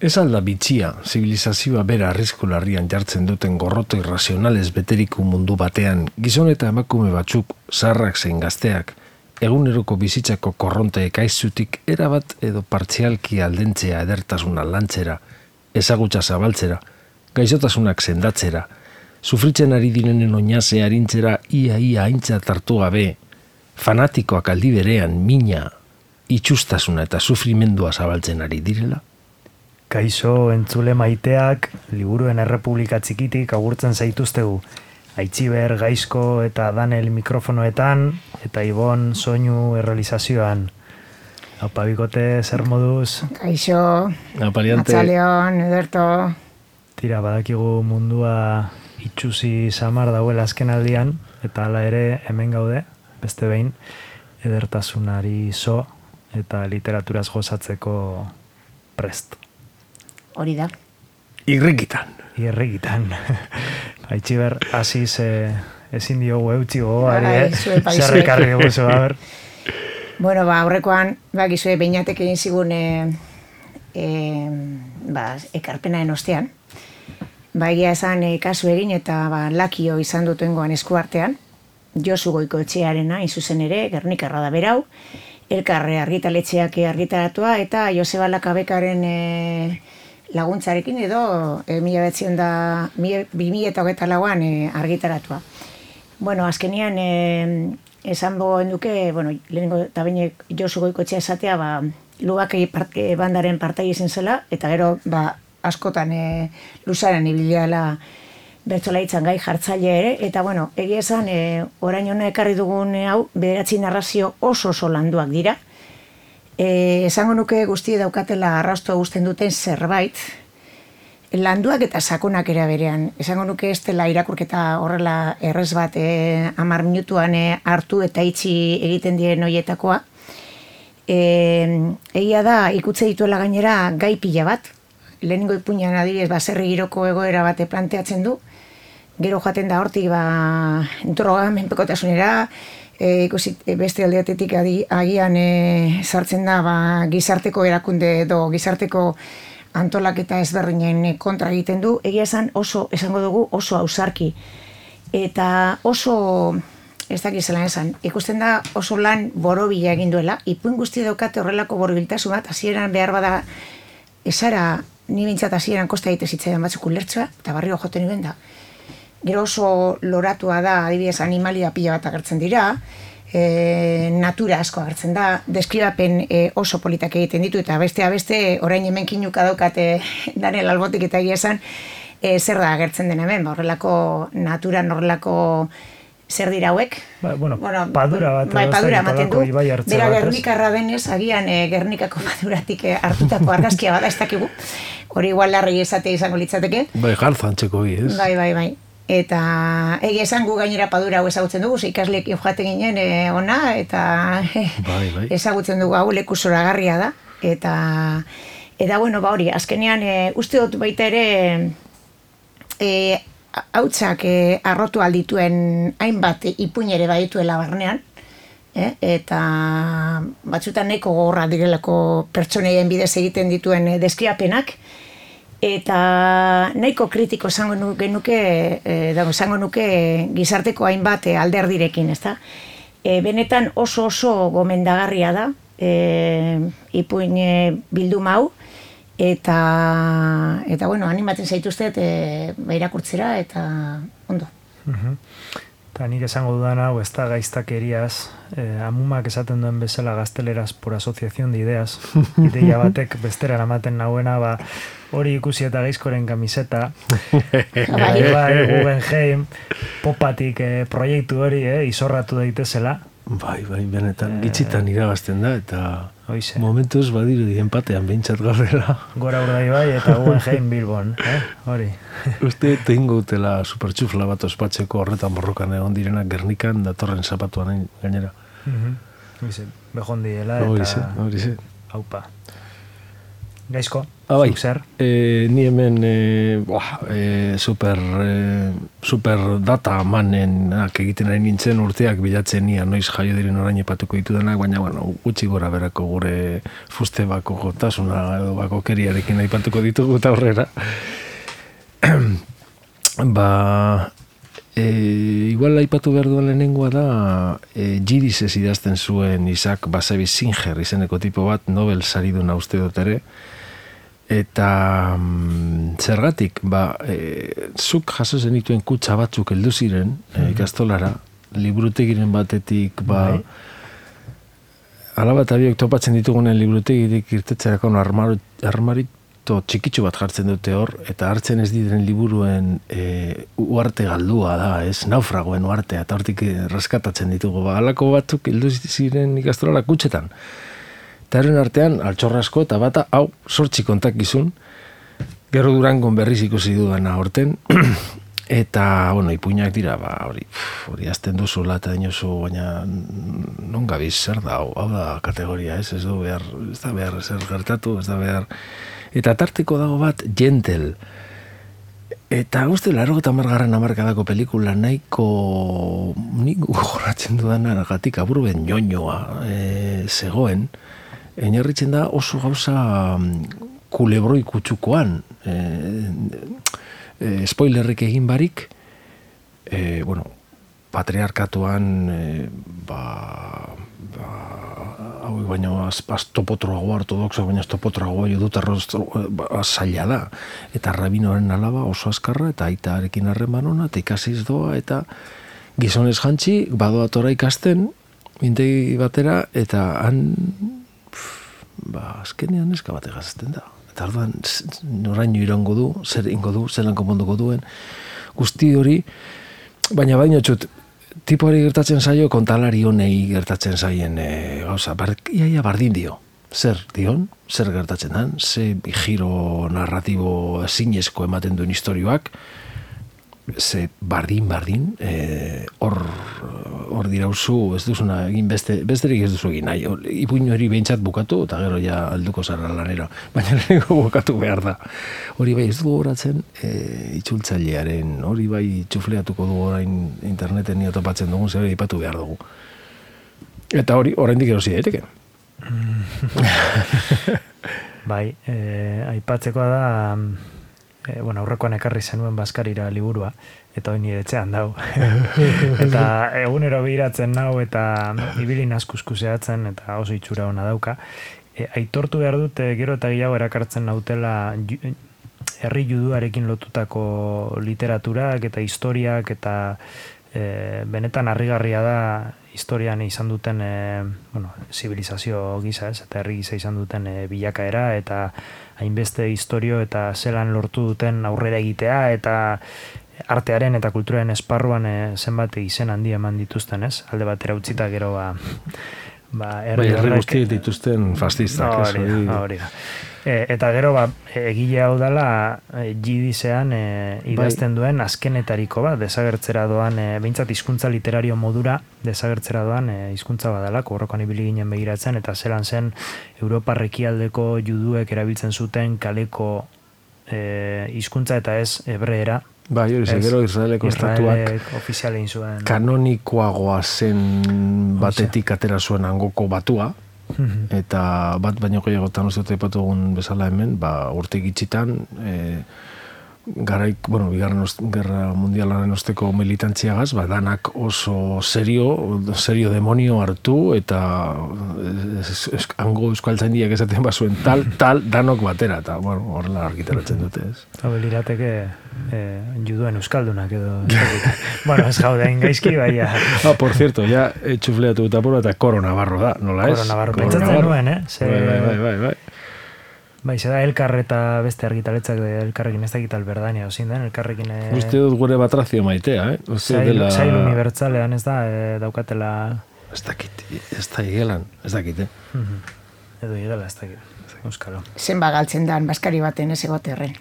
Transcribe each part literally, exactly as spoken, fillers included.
Ez alda bitxia, zibilizazioa bera arrisku larrian jartzen duten gorroto irrazionalez beteriku mundu batean, gizon eta emakume batzuk, zaharrak zein gazteak, eguneroko bizitzako korronte ekaitzutik erabat edo partzialki aldentzea edertasuna lantzera, ezagutza zabaltzera, gaixotasunak sendatzera, sufritzen ari direnen oinazea arintzera ia-ia aintzat hartu gabe, fanatikoak aldi berean mina, itxustasuna eta sufrimendua zabaltzen ari direla? Kaixo entzule maiteak, liburuen errepublika txikitik agurtzen zaituztegu. Aitziber, Gaizko eta Danel mikrofonoetan, eta Ibon soinu errealizazioan. Aupa bikote, zer moduz? Kaixo, Apariante. Atzaleon, ederto. Tira, badakigu mundua itxusi samar dauela azken aldian, eta hala ere hemen gaude, beste behin, edertasunari zo eta literaturaz gozatzeko prest. Hori da. Irrikitan. Irrikitan. Aitziber, hasiz eh, ezin diogu eutxi gogoari, Bai, eh? zuek, bai, Zerrik zuek. harri guzu, a ber. Bueno, ba, aurrekoan, ba, gizue, beinatek egin zigun e, e, ba, ekarpenaren ostean. Ba, egia esan e, kasu egin eta ba, lakio izan dutengoan eskuartean. Josu Goikoetxearena, izuzen ere, Gernikarra da berau. Elkarre argitaletxeak argitaratua eta Joseba Lakabekaren e, laguntzarekin edo e, mila betzen da, bi mila eta hogeita lauan e, argitaratua. Bueno, azkenian e, esan bogoen duke, bueno, lehenengo eta baina Josu Goikoetxea esatea, ba, Lubakei part, e, bandaren partai izan zela, eta gero, ba, askotan e, luzaren ibiliala bertsolaritzan gai jartzaile ere, eta bueno, egia esan, e, orain hona ekarri dugun e, hau, bederatzi narrazio oso oso landuak dira. E, esango nuke guzti daukatela arrastoa guztien duten zerbait, landuak eta sakonak ere berean. Esango nuke ez dela irakurketa horrela errez bat e, amar minutuan e, hartu eta itxi egiten diren horietakoa. E, egia da, ikutze dituela gainera gai pila bat, lehenengo ipuinan adibidez baserri giroko egoera bate planteatzen du, gero jaten da hortik ba, droga, menpekotasunera, e, ikusi beste aldeatetik adi, agian e, sartzen da ba, gizarteko erakunde edo gizarteko antolaketa ezberdinen kontra egiten du, egia esan oso, esango dugu oso ausarki. Eta oso, ez dakit zelan esan, ikusten da oso lan borobila egin duela, ipuin guzti daukate horrelako borobiltasun bat, hasieran behar bada, esara, ni bintzat hasieran kosta egite zitzaidan batzuk ulertzea, eta barrio joten nuen da. Gero oso loratua da, adibidez, animalia pila bat agertzen dira, e, natura asko agertzen da, deskribapen e, oso politak egiten ditu, eta bestea beste, orain hemen kinuka daukate Daniel Albotik eta egia esan, e, zer da agertzen den hemen, horrelako naturan, horrelako zer dira hauek? Ba, bueno, bueno, padura bat. Bai, padura ematen du. Bera bat, Gernikarra denez, agian e, Gernikako paduratik e, hartutako argazkia bada, ez dakigu. Hori igual larrei esatea izango litzateke. Bai, garzantzeko bi, ez? Bai, bai, bai. Eta egia esan gu gainera padura hau ezagutzen dugu, ze ikasleekin joaten ginen e, ona, eta e, bai, bai. ezagutzen dugu hau leku zoragarria da. Eta, eta bueno, ba hori, azkenean e, uste dut baita ere e, hautsak e, arrotu aldituen hainbat ipuin ere badituela barnean, eh? Eta batzutan nahiko gogorra direlako pertsoneien bidez egiten dituen e, deskribapenak, eta nahiko kritiko esango genuke, e, dago esango nuke gizarteko hainbat e, alderdirekin, ezta? E, benetan oso oso gomendagarria da e, ipuin e, bilduma hau, eta eta bueno, animatzen zaituztet e, ba, irakurtzera eta ondo. Uh-huh. Eta nik esango dudan hau ez da gaiztakeriaz, eh, amumak esaten duen bezala gazteleraz por asociación de ideas, ideia batek bestera ematen nauena, ba, hori ikusi eta Gaizkoren kamiseta, bai, bai, Guggenheim, popatik eh, proiektu hori eh, izorratu daitezela. Bai, bai, benetan, gitzitan irabazten da, eta Oize. momentuz badirudi enpatean behintzat gaudela. Gora Urdai bai eta Guggenheim Bilbon, eh? Hori. Uste tengo utela supertxufla bat ospatzeko horretan borrokan egon direnak Gernikan datorren zapatuan gainera. Uh-huh. Oize, behon diela eta Horize, horize. haupa. Gaizko, ah, bai. zuk zer? E, ni hemen e, boah, e, super, e, super data manenak egiten ari nintzen urteak bilatzen nia noiz jaio diren orain epatuko ditudanak, baina bueno, gutxi gora berako gure fuste bako gotasuna edo bako keriarekin aipatuko ditugu eta aurrera. ba, e, igual aipatu behar duen lehenengoa da e, Giddisez idazten zuen Isaac Bashevis Singer izeneko tipo bat, Nobel sariduna uste dut ere. Eta mm, zergatik, ba, e, zuk jaso zenituen kutsa batzuk heldu ziren e, ikastolara, liburutegiren batetik, ba, alaba eta biok topatzen ditugunen liburutegirik irtetzerako armar, armarito txikitsu bat jartzen dute hor, eta hartzen ez diren liburuen e, uarte galdua da, ez, naufragoen uartea, eta hortik raskatatzen ditugu, ba, alako batzuk heldu ziren ikastolara kutsetan. Eta erren artean, altxorrasko eta bata, hau, sortzi kontakizun, gero Durangon berriz ikusi dudana horten, eta, bueno, ipuinak dira, ba, hori, hori azten duzula eta dinosu, baina non gabiz, zer da, hau, hau da kategoria, ez, ez du behar, ez da behar, zer gertatu, ez da behar, eta tarteko dago bat, Gentle, eta uste, laro eta margarren amarkadako pelikula nahiko, nik goratzen dudana, gatik aburben ñoñoa e, zegoen, Einarritzen da oso gauza kulebroi kutsukoan, e, e, spoilerrik egin barik, e, bueno, patriarkatuan, e, ba, ba, hau baina aztopotroagoa ortodoxo, baina aztopotroagoa judutarro zaila da. Eta rabinoaren alaba oso azkarra, eta aitarekin harreman ona, eta ikasiz doa, eta gizonez jantzi, badoatora ikasten, mintegi batera, eta han, ba, azkenean neska bat egazten da. Eta orduan, noraino irango du, zer ingo du, zelan konponduko duen, guzti hori, baina baino txut, tipoari gertatzen zaio, kontalari honei gertatzen zaien e, gauza, bar, iaia bardin dio. Zer dion, zer gertatzen dan, ze giro narratibo zinezko ematen duen historioak, ze bardin-bardin, hor hor dirauzu, ez duzuna egin beste, besterik ez duzu egin nahi, ipuin hori behintzat bukatu, eta gero ja alduko zara lanera, baina lehenko bukatu behar da. Hori bai ez dugu horatzen e, itzultzailearen, hori bai txufleatuko dugu orain interneten nio topatzen dugun, zer ipatu behar dugu. Eta hori, oraindik erosi daiteke. Bai, eh, aipatzekoa da, E, bueno, aurrekoan ekarri zenuen Baskarira liburua, eta hori nire etxean dau. Eta egunero behiratzen nau, eta ibili naskusku zehatzen, eta oso itxura ona dauka. E, aitortu behar dut, e, gero eta gehiago erakartzen nautela herri juduarekin lotutako literaturak, eta historiak, eta e, benetan harrigarria da historian izan duten, e, bueno, zibilizazio gisa, ez, eta herri gisa izan duten e, bilakaera, eta hainbeste historio eta zelan lortu duten aurrera egitea, eta artearen eta kulturaren esparruan e, zenbat izen handi eman dituzten, ez? Alde batera utzita gero ba, ba herri bai, guztiek dituzten fascistak, ez hori. Hori da. E, eta gero ba, egile hau dela e, Giddisean e, idazten duen azkenetariko bat, desagertzera doan, e, behintzat hizkuntza literario modura desagertzera doan e, hizkuntza badalako, horrokan ibili ginen begiratzen, eta zelan zen Europar ekialdeko juduek erabiltzen zuten kaleko e, hizkuntza eta ez hebreera. Bai, hori gero Israeleko estatuak ofizialein zuen kanonikoagoa zen batetik atera zuen hangoko batua, eta bat baino gehiagotan uste dut aipatu egun bezala hemen, ba, urte gitxitan, e, garaik, bueno, bigarren gerra mundialaren osteko militantziagaz, ba, danak oso serio, serio demonio hartu, eta es, es, hango euskaltzaindiak esaten bazuen tal, tal, danok batera, eta, bueno, horrela argitaratzen dute, ez. Eta lirateke eh, juduen euskaldunak edo. Bueno, ez jaudein gaizki, baina. Ah, por cierto, ja, txufleatu eta puro, eta Koro Navarro da, nola ez? Koro Navarro, pentsatzen nuen, eh? Ze... Bai, bai, bai, bai, bai. Bai, ze da elkar eta beste argitaletzak de elkarrekin ez dakit alberdania, ozin den, elkarrekin... E... Uste dut gure batrazio maitea, eh? Uste Zail, dela... Zail unibertsalean ez da, e, daukatela... Ez dakit, ez da igelan, ez dakit, eh? Uh-huh. Edo igela ez dakit, euskalo. Zenba galtzen dan, Baskari baten ez egoterren.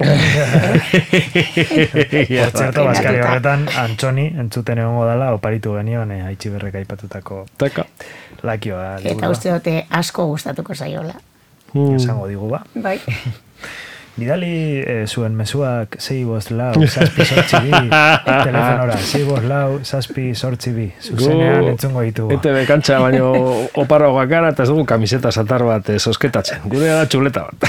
Por cierto, Baskari horretan, Antxoni, entzuten egongo dela, oparitu genion, e, Aitziberrek aipatutako... Taka. Lakioa. Eta uste dute asko gustatuko zaiola. mm. esango digu ba. Bai. Bidali eh, zuen mezuak sei bost lau, zazpi sortzi bi, telefonora, sei bost lau, zazpi sortzi bi, zuzenean entzungo ditugu. Ete bekantza, baino oparoagoak gara, eta ez dugu kamiseta satar bat eh, sosketatzen. Gure da txuleta bat.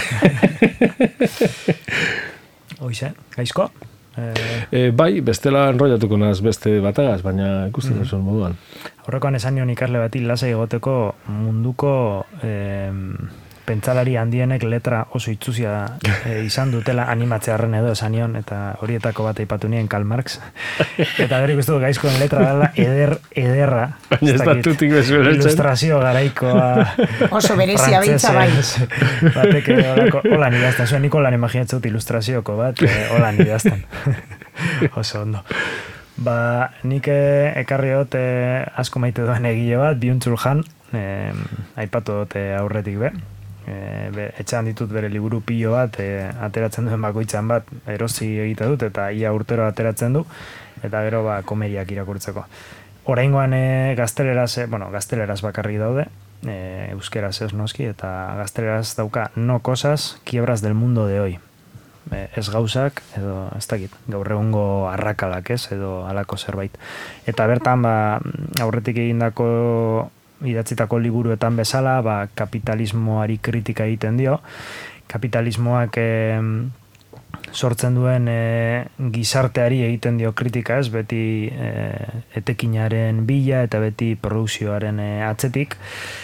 Hoize, gaizko? Eh, eh, bai, bestela enrollatuko naz beste batagaz, baina ikusten mm. zuen moduan. Aurrekoan esan nion ikarle bati lasai egoteko munduko... Eh, pentsalari handienek letra oso itzuzia e, izan dutela animatzearren edo esan nion, eta horietako bat aipatu nien Karl Marx. Eta gero ikustu gaizkoen letra dela eder, ederra. Baina ez da tutik bezuela. Ilustrazio garaikoa. Oso berezia bintza bai. Batek holan idazten. Zuen nik holan imaginatzen dut ilustrazioko bat, holan idazten. Oso ondo. Ba, nik ekarri dut asko maite duen egile bat, Byung-Chul Han, eh, aipatu dut aurretik be. E, be, etxean ditut bere liburu pilo bat e, ateratzen duen bakoitzan bat erosi egite dut eta ia urtero ateratzen du eta gero ba komeriak irakurtzeko. Oraingoan e, gazteleraz, e, bueno, gazteleraz bakarrik daude, e, euskeraz ez noski eta gazteleraz dauka no cosas, quiebras del mundo de hoy. E, ez gauzak edo ez dakit, gaur egungo arrakalak ez edo halako zerbait. Eta bertan ba aurretik egindako idatzitako liburuetan bezala, ba, kapitalismoari kritika egiten dio. Kapitalismoak e, sortzen duen e, gizarteari egiten dio kritika, ez, beti e, etekinaren bila eta beti produkzioaren e, atzetik.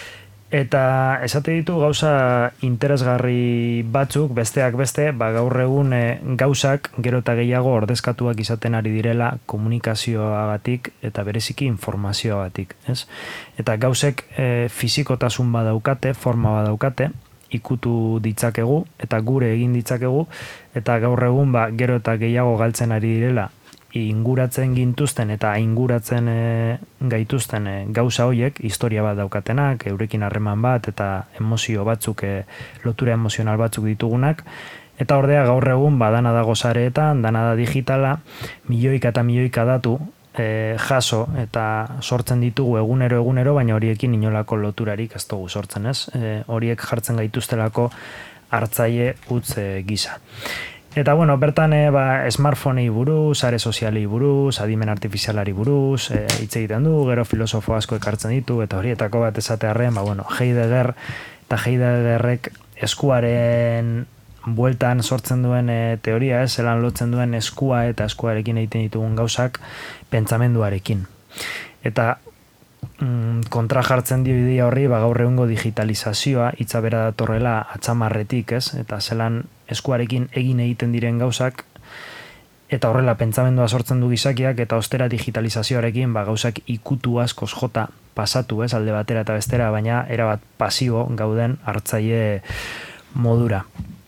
Eta esate ditu gauza interesgarri batzuk, besteak beste, ba, gaur egun e, gauzak gero eta gehiago ordezkatuak izaten ari direla komunikazioagatik eta bereziki informazioagatik, ez? Eta gauzek e, fizikotasun badaukate, forma badaukate, ikutu ditzakegu eta gure egin ditzakegu, eta gaur egun ba, gero eta gehiago galtzen ari direla inguratzen gintuzten eta inguratzen e, gaituzten e, gauza hoiek, historia bat daukatenak, eurekin harreman bat eta emozio batzuk, e, lotura emozional batzuk ditugunak, eta ordea gaur egun ba, dana dago sareetan, dana da digitala, milioika eta milioika datu e, jaso eta sortzen ditugu egunero egunero, baina horiekin inolako loturarik ez dugu sortzen, ez? E, horiek jartzen gaituztelako hartzaile utz e, gisa. Eta, bueno, bertan e, ba, smartphonei buruz, sare sozialei buruz, adimen artifizialari buruz, e, hitz egiten du, gero filosofo asko ekartzen ditu, eta horietako bat esatearren, ba, bueno, Heidegger eta Heideggerrek eskuaren bueltan sortzen duen e, teoria, ez, zelan lotzen duen eskua eta eskuarekin egiten ditugun gauzak pentsamenduarekin. Eta mm, kontra jartzen dio idea horri, ba, gaur egungo digitalizazioa, hitza bera datorrela atzamarretik, ez, eta zelan eskuarekin egin egiten diren gauzak eta horrela pentsamendua sortzen du gizakiak eta ostera digitalizazioarekin ba, gauzak ikutu askoz jota pasatu, ez, alde batera eta bestera, baina erabat pasibo gauden hartzaile modura.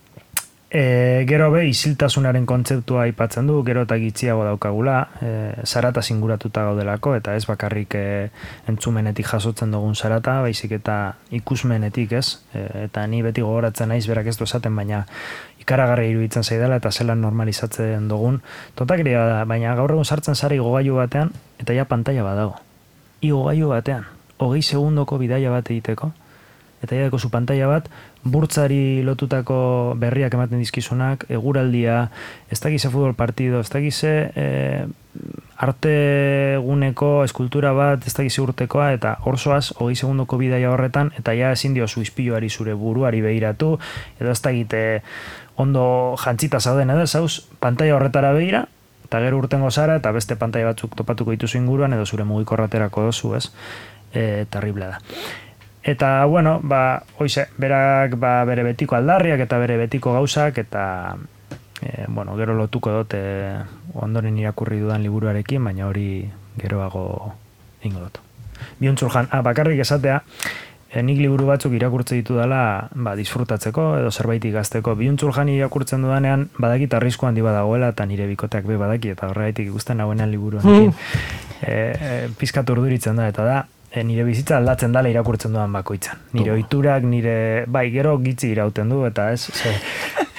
E, gero be, isiltasunaren kontzeptua aipatzen du, gero eta gitziago daukagula, e, zarata zinguratuta gaudelako, eta ez bakarrik e, entzumenetik jasotzen dugun zarata, baizik eta ikusmenetik, ez? E, eta ni beti gogoratzen naiz berak ez du esaten, baina ikaragarri iruditzen zaidala eta zelan normalizatzen dugun. Totakria da, baina gaur egun sartzen zara igogailu batean, eta ja pantalla badago. Igogailu batean, hogei segundoko bidaia bat egiteko, eta ja deko zu pantalla bat, burtzari lotutako berriak ematen dizkizunak, eguraldia, ez dakize futbol partido, ez dakize e, arte guneko eskultura bat, ez dakize urtekoa, eta orsoaz, hogei segundoko bidaia horretan, eta ja ezin dio zu ispiluari zure buruari behiratu, edo ez dakite ondo jantzita zauden edo, zauz, pantalla horretara behira, eta gero urtengo zara, eta beste pantalla batzuk topatuko dituzu inguruan, edo zure mugikorraterako dozu, ez? E, terrible da. Eta, bueno, ba, oize, berak ba, bere betiko aldarriak eta bere betiko gauzak, eta, e, bueno, gero lotuko dut e, ondoren irakurri dudan liburuarekin, baina hori geroago ingo dut. Byung-Chul Han, ah, bakarrik esatea, e, nik liburu batzuk irakurtze ditu dela, ba, disfrutatzeko edo zerbait ikasteko. Byung-Chul Han irakurtzen dudanean, badakit arrisku handi badagoela, eta nire bikoteak be badaki, eta horregaitik ikusten nagoenean liburu honekin. e, e, pizkat urduritzen da, eta da, E, nire bizitza aldatzen dala irakurtzen duan bakoitzan. Nire ohiturak, nire, bai, gero gitzi irauten du, eta ez, ze,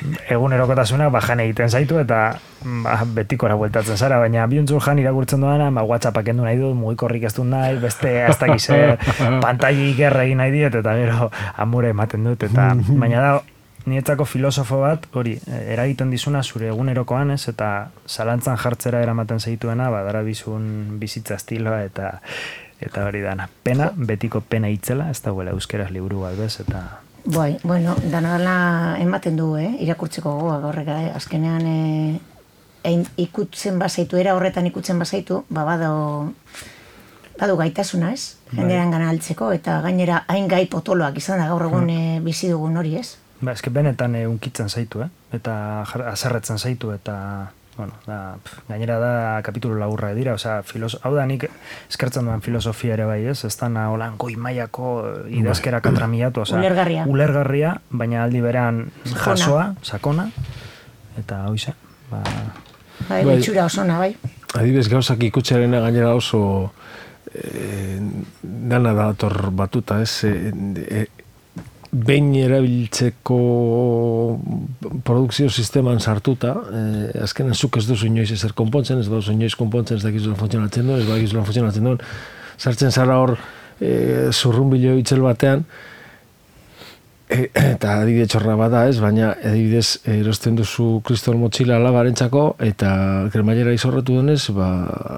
egunerokotasuna bajan egiten zaitu eta ba, betikora bueltatzen zara, baina Byung-Chul Han irakurtzen duena, ba, WhatsAppak endu nahi dut, mugikorrik ez dut nahi, beste ez dakize pantaili gerra egin nahi diet, eta gero amure ematen dut, eta baina da, niretzako filosofo bat, hori, eragiten dizuna zure egunerokoan, ez, eta zalantzan jartzera eramaten zaituena, ba, dara bizun bizitza estiloa, eta eta hori dana. Pena, betiko pena itzela, ez dagoela euskeraz liburu bat bez, eta... Bai, bueno, dana dela ematen du, eh? Irakurtzeko gogoa, horrek, eh? Azkenean eh, ein, ikutzen bazaitu, era horretan ikutzen bazaitu, ba, bado, badu gaitasuna, ez? Jenderan gana altzeko, eta gainera hain gai potoloak izan da gaur egun eh, bizi dugun hori, ez? Ba, eske benetan eh, unkitzen zaitu, eh? Eta azerretzen zaitu, eta... Bueno, da, pff, gainera da kapitulu laburra dira, osea, filoso, hau da nik eskertzen duan filosofia ere bai, ez? Ez da holan goi mailako idazkera katramiatu, osea, ulergarria. ulergarria, baina aldi berean jasoa, sakona, eta hoize, ba... Bai, bitxura osona, bai. Adibes gauzak ikutxearena gainera oso eh, dana dator batuta, ez? Eh, eh, behin erabiltzeko produkzio sisteman sartuta, eh, azkenan zuk ez duzu inoiz ezer konpontzen, ez duzu inoiz konpontzen, ez dakizulan funtzionatzen duen, ez dakizulan funtzionatzen duen, sartzen zara hor eh, zurrunbilo itzel batean, e, eta adibide txorra bada ez, baina adibidez erosten duzu kriston motxila alabarentzako, eta kremailera izorretu denez, ba,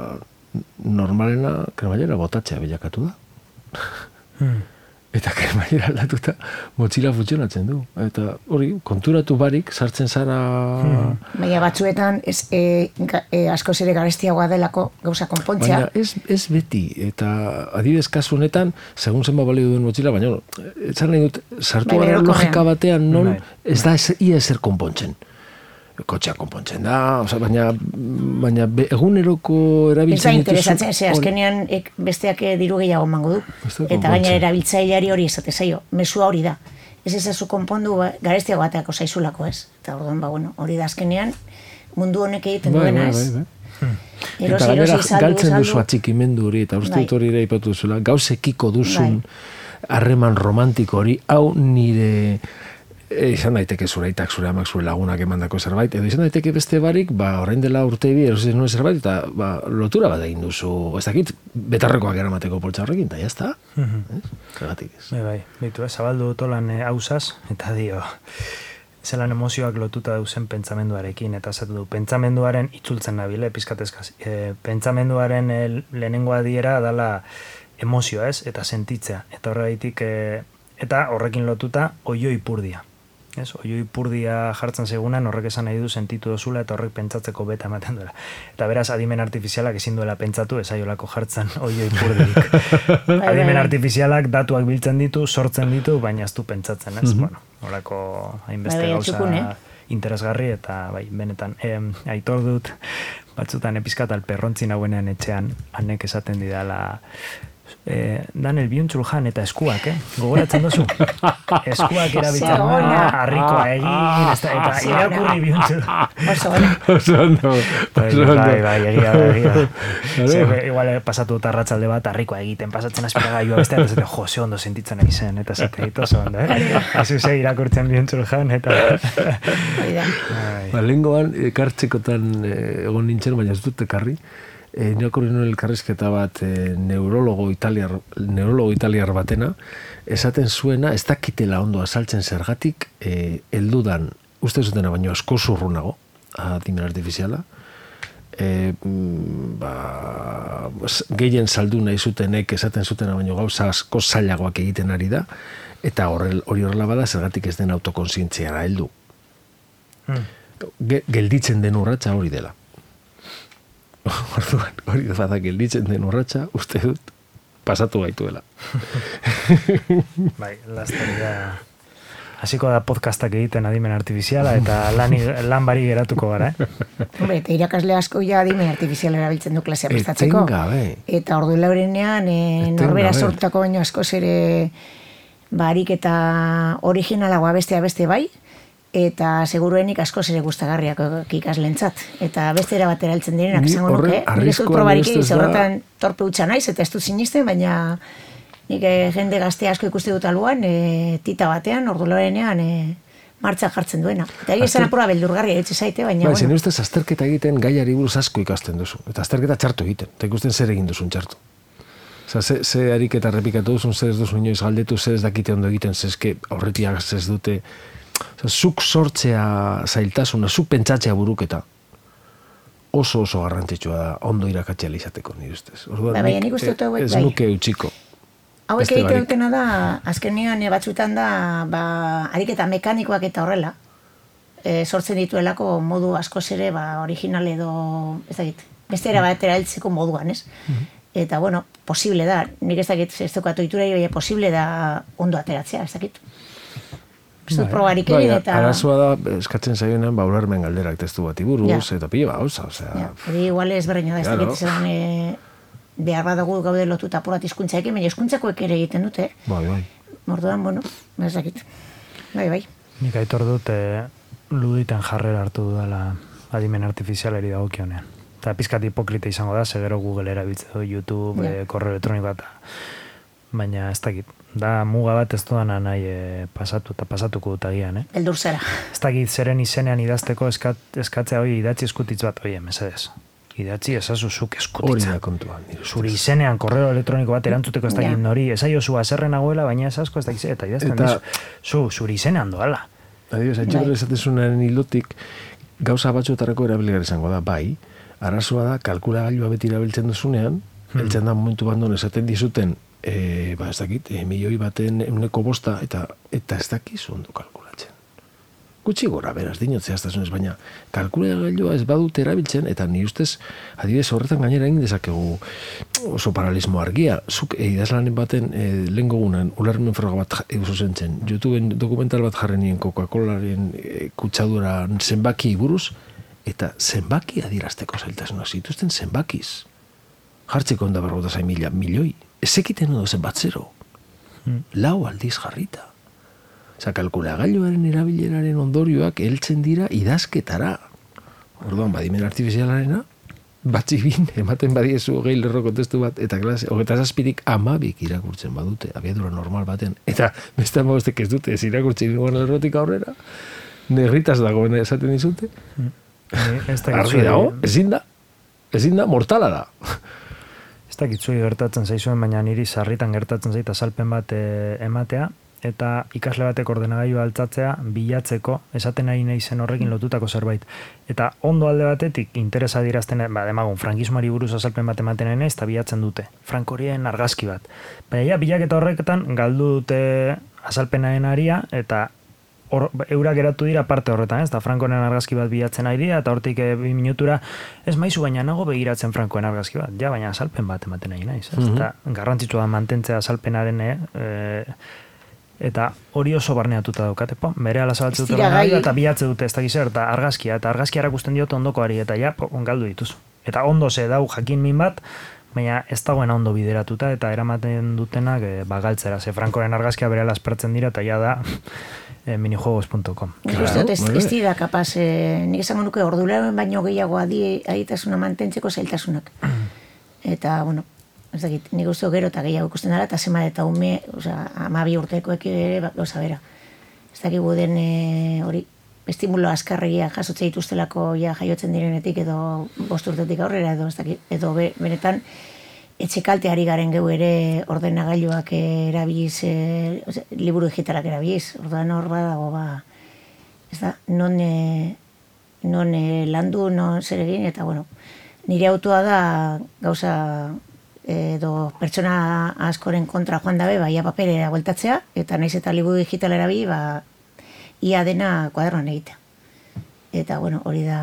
normalena kremailera botatzea bilakatu da. Hmm. Eta kremailera aldatuta motxila funtzionatzen du. Eta hori, konturatu barik, sartzen zara... Hmm. Baina batzuetan ez, e, ga, e, askoz ere garestiagoa delako gauza konpontzea. Baina ez, ez beti. Eta adibidez kasu honetan, segun zenba balio duen motxila, baina etzan nahi dut, sartu gara logika batean non bai. Ez da ez, ia ezer konpontzen. Kotxea konpontzen da, oza, baina, baina be, eguneroko erabiltzen dituzu... Ez da interesatzen, ze azkenean ek, besteak diru gehiago mango du. Eta gaina erabiltzaileari hori esate zaio, mesua hori da. Ez ezazu konpondu garestiago bateako zaizulako, ez? Eta orduan, ba, bueno, hori da azkenean mundu honek egiten bai, duena, bai, ez? bai, bai. Erosi, eta gainera saldu, galtzen saldu. duzu atxikimendu hori, eta uste dut hori ere ipatu duzula, gauzekiko duzun bai. harreman romantiko hori, hau nire... E, izan daiteke zure aitak, zure amak, zure lagunak emandako zerbait, edo izan daiteke beste barik, ba, orain dela urte bi, erosi nuen zerbait, eta ba, lotura bat egin duzu, ez dakit, betarrekoak eramateko poltsa horrekin, eta jazta, zergatik ez. Bai, bai, bitu, zabaldu tolan e, hausaz, eta dio, zelan emozioak lotuta duzen pentsamenduarekin, eta zatu du, pentsamenduaren itzultzen nabile, pizkatezkaz, e, pentsamenduaren e, lehenengoa diera dala emozioa ez, eta sentitzea, eta horregatik, e, eta horrekin lotuta oioi ipurdia. Ez, oioi ipurdia jartzen segunan horrek esan nahi du sentitu dozula eta horrek pentsatzeko beta ematen duela. Eta beraz, adimen artifizialak ezin duela pentsatu, ezaiolako jartzen oioi ipurdirik. Adimen artifizialak datuak biltzen ditu, sortzen ditu, baina ez du pentsatzen, ez? Mm-hmm. Bueno, horako hainbeste gauza interesgarri eta bai, benetan. E, aitor dut, batzutan epizkat alperrontzi nagoenean etxean, hanek esaten didala... Eh, Daniel Byung-Chul Han eta eskuak, eh? Gogoratzen dozu? Eskuak erabiltzen harrikoa egin, eta irakurri Byung-Chul Han. Oso ondo. Bai, bai, egia da, egia. Igual pasatu dut arratsalde bat harrikoa egiten, pasatzen aspiragailua bestean, eta jo, ze ondo sentitzen ari zen, eta zate ditu oso ondo, eh? Hazu ze irakurtzen Byung-Chul Han, eta... Ba, lehengoan, ekartzekotan egon nintzen, baina ez dut ekarri, E, irakurri nuen elkarrizketa bat e, neurologo italiar, neurologo italiar batena, esaten zuena, ez dakitela ondo azaltzen zergatik, e, eldudan, uste zutena baino asko zurrunago, adimen artifiziala, e, ba, gehien saldu nahi zutenek esaten zutena baino gauza asko zailagoak egiten ari da, eta hori horrela bada zergatik ez den autokonsientziara heldu. Hmm. Gelditzen den urratsa hori dela. Orduan, hori bada gelditzen den urratsa, uste dut, pasatu gaituela. Bai, lasteria... Hasiko da podcastak egiten adimen artifiziala, eta lan, lan bari geratuko gara, eh? Hombre, eta irakasle asko ja adimen artifiziala erabiltzen du klasea prestatzeko. Eta ordu laurenean, e, norbera sortutako baino askoz ere barik eta originalagoa bestea beste bai, eta seguruenik askoz ere gustagarriak ikaslentzat. Eta beste era batera heltzen direnak esango nuke. Nik ez dut probarik egin, horretan torpe hutsa naiz, eta ez dut sinisten, baina nik jende gazte asko ikuste dut aluan, e, tita batean, ordu lorenean, e, martxa jartzen duena. Eta egia esan apura beldurgarria etxe zaite, baina... Ba, bueno. Ustez, azterketa egiten gaiari buruz asko ikasten duzu. Eta azterketa txartu egiten. Eta ikusten zer egin duzun txartu. Osa, ze, ze ariketa repikatu duzun, zer ez duzun inoiz galdetu, zer ez dakite ondo egiten, zezke aurretiak ez dute... Osa, zuk sortzea zailtasuna, zuk pentsatzea buruketa, oso oso garrantzitsua da ondo irakatzea izateko, nire ustez. Orduan, ba, nik, nik e, ez nuke utxiko. Hauek egite dutena da, azkenean batzutan da, ba, ariketa mekanikoak eta horrela, e, sortzen dituelako modu askoz ere, ba, original edo, ez dakit, beste era batera heltzeko moduan, ez? Mm-hmm. Eta, bueno, posible da, nik ez dakit, ez dukat oitura, baina posible da ondo ateratzea, ez dakit. Ez dut probarik egin eta... Arazoa da, eskatzen zaionean, ba, ulermen galderak testu bat iburuz, ja. Eta pila ba, oza, osea... Ja, hori igual ez berreina da, ez dakit, zelan e, behar badago gaude lotuta apurat hizkuntzaekin, baina hizkuntzakoek ere egiten dute. Bai, bai. Morduan, bueno, ez dakit. Bai, bai. Nik aitor dut, e, luditen jarrera hartu dudala adimen artifizialeri dagokionean. Eta pizkat hipokrita izango da, segero Google erabiltze du, YouTube, ja. e, korreo elektronikoa eta... Baina ez dakit, da muga bat ez duana nahi e, pasatu eta pasatuko dut agian, eh? Beldur zera. Ez dakit zeren izenean idazteko eskat, eskatzea hori idatzi eskutitz bat, oie, mesedez. Idatzi ezazu zuk eskutitza. Hori da kontua. Zuri izenean korreo elektroniko bat erantzuteko ez dakit nori, ez aio zu azerren nagoela, baina ez asko ez dakit, eta idazten eta... dizu. Zu, zuri izenean doala. Adibidez, haitxetan esatezunaren hilotik, gauza batzuetarako erabiligar izango da, bai, arazoa da, kalkulagailua beti erabiltzen duzunean, hmm. eltzen da momentu bandon esaten dizuten, E, ba ez dakit, e, milioi baten euneko bosta, eta eta ez dakizu ondo kalkulatzen. Gutxi gora, beraz, dinotzea aztasunez, baina kalkulagailua ez badut erabiltzen, eta ni ustez, adibidez horretan gainera egin dezakegu oso paralismo argia. Zuk e, idazlanen baten e, lehen gogunan, ulermen froga bat eguzo zentzen, YouTubeen dokumental bat jarren nien Coca-Colaren e, kutsadura zenbaki buruz, eta zenbaki adierazteko zailtasuna zituzten zenbakiz. Jartzeko onda berrota zain mila, milioi. Ez ekiten ondo zen bat zero. Hmm. Lau aldiz jarrita. Osa, kalkulagailuaren erabileraren ondorioak heltzen dira idazketara. Orduan, badimen artifizialarena, batzi bin, ematen badiezu hogei lerroko testu bat, eta klase, hogeita zazpirik amabik irakurtzen badute, abiadura normal baten. Eta beste amabostek ez dute, ez irakurtzen iguan lerrotik aurrera, negritas dagoen esaten dizute. Hmm. Argi dago, ezin da, ezin da, mortala da. Ez dakitzui gertatzen zaizuen, baina niri sarritan gertatzen zait azalpen bat e, ematea, eta ikasle batek ordenagailua altzatzea bilatzeko, esaten ari nahi zen horrekin lotutako zerbait. Eta ondo alde batetik interesa dirazten, ba, demagun, frankismoari buruz azalpen bat ematen nahi eta bilatzen dute. Frankorien argazki bat. Baina ja, bilaketa horreketan galdu dute azalpenaren aria, eta Or, eurak geratu dira parte horretan, ez da Frankoen argazki bat bilatzen ari dira, eta hortik e, bi minutura, ez maizu baina nago begiratzen Frankoen argazki bat, ja, baina azalpen bat ematen nahi naiz, ez mm-hmm. Eta garrantzitsua da mantentzea azalpenaren, e, eta hori oso barneatuta daukate, po, bere ala zabaltze dute eta bilatze dute, ez da gizer, eta argazkia, eta argazkia erakusten diote ondokoari, eta ja, po, galdu dituzu. Eta ondo ze dau jakin min bat, baina ez dagoena ondo bideratuta, eta eramaten dutenak e, bagaltzera, ze Frankoren argazkia bere ala aspertzen dira, eta ja da, Eh, minijuegos punto com. Nik uste dut, ez dira kapaz, eh, nik esango nuke ordularen baino gehiago adi aitasuna mantentzeko zailtasunak. Eta, bueno, ez dakit, nik uste gero eta gehiago ikusten dara, eta zema eta ume, oza, amabi urtekoek ere, gauza bera. Ez dakit guden hori, estimulo azkarregia jasotze dituztelako ja jaiotzen direnetik, edo bost urtetik aurrera, edo ez dakit, edo be, benetan, etxekalteari garen geu ere ordenagailuak erabiliz, e, ose, liburu digitalak erabiliz, orduan hor badago, ba, ez da, non, e, non e, landu, non zer egin, eta, bueno, nire autoa da gauza edo pertsona askoren kontra joan dabe, ba, ia paperera bueltatzea, eta naiz eta liburu digital erabili, ba, ia dena kuadernoan egitea. Eta, bueno, hori da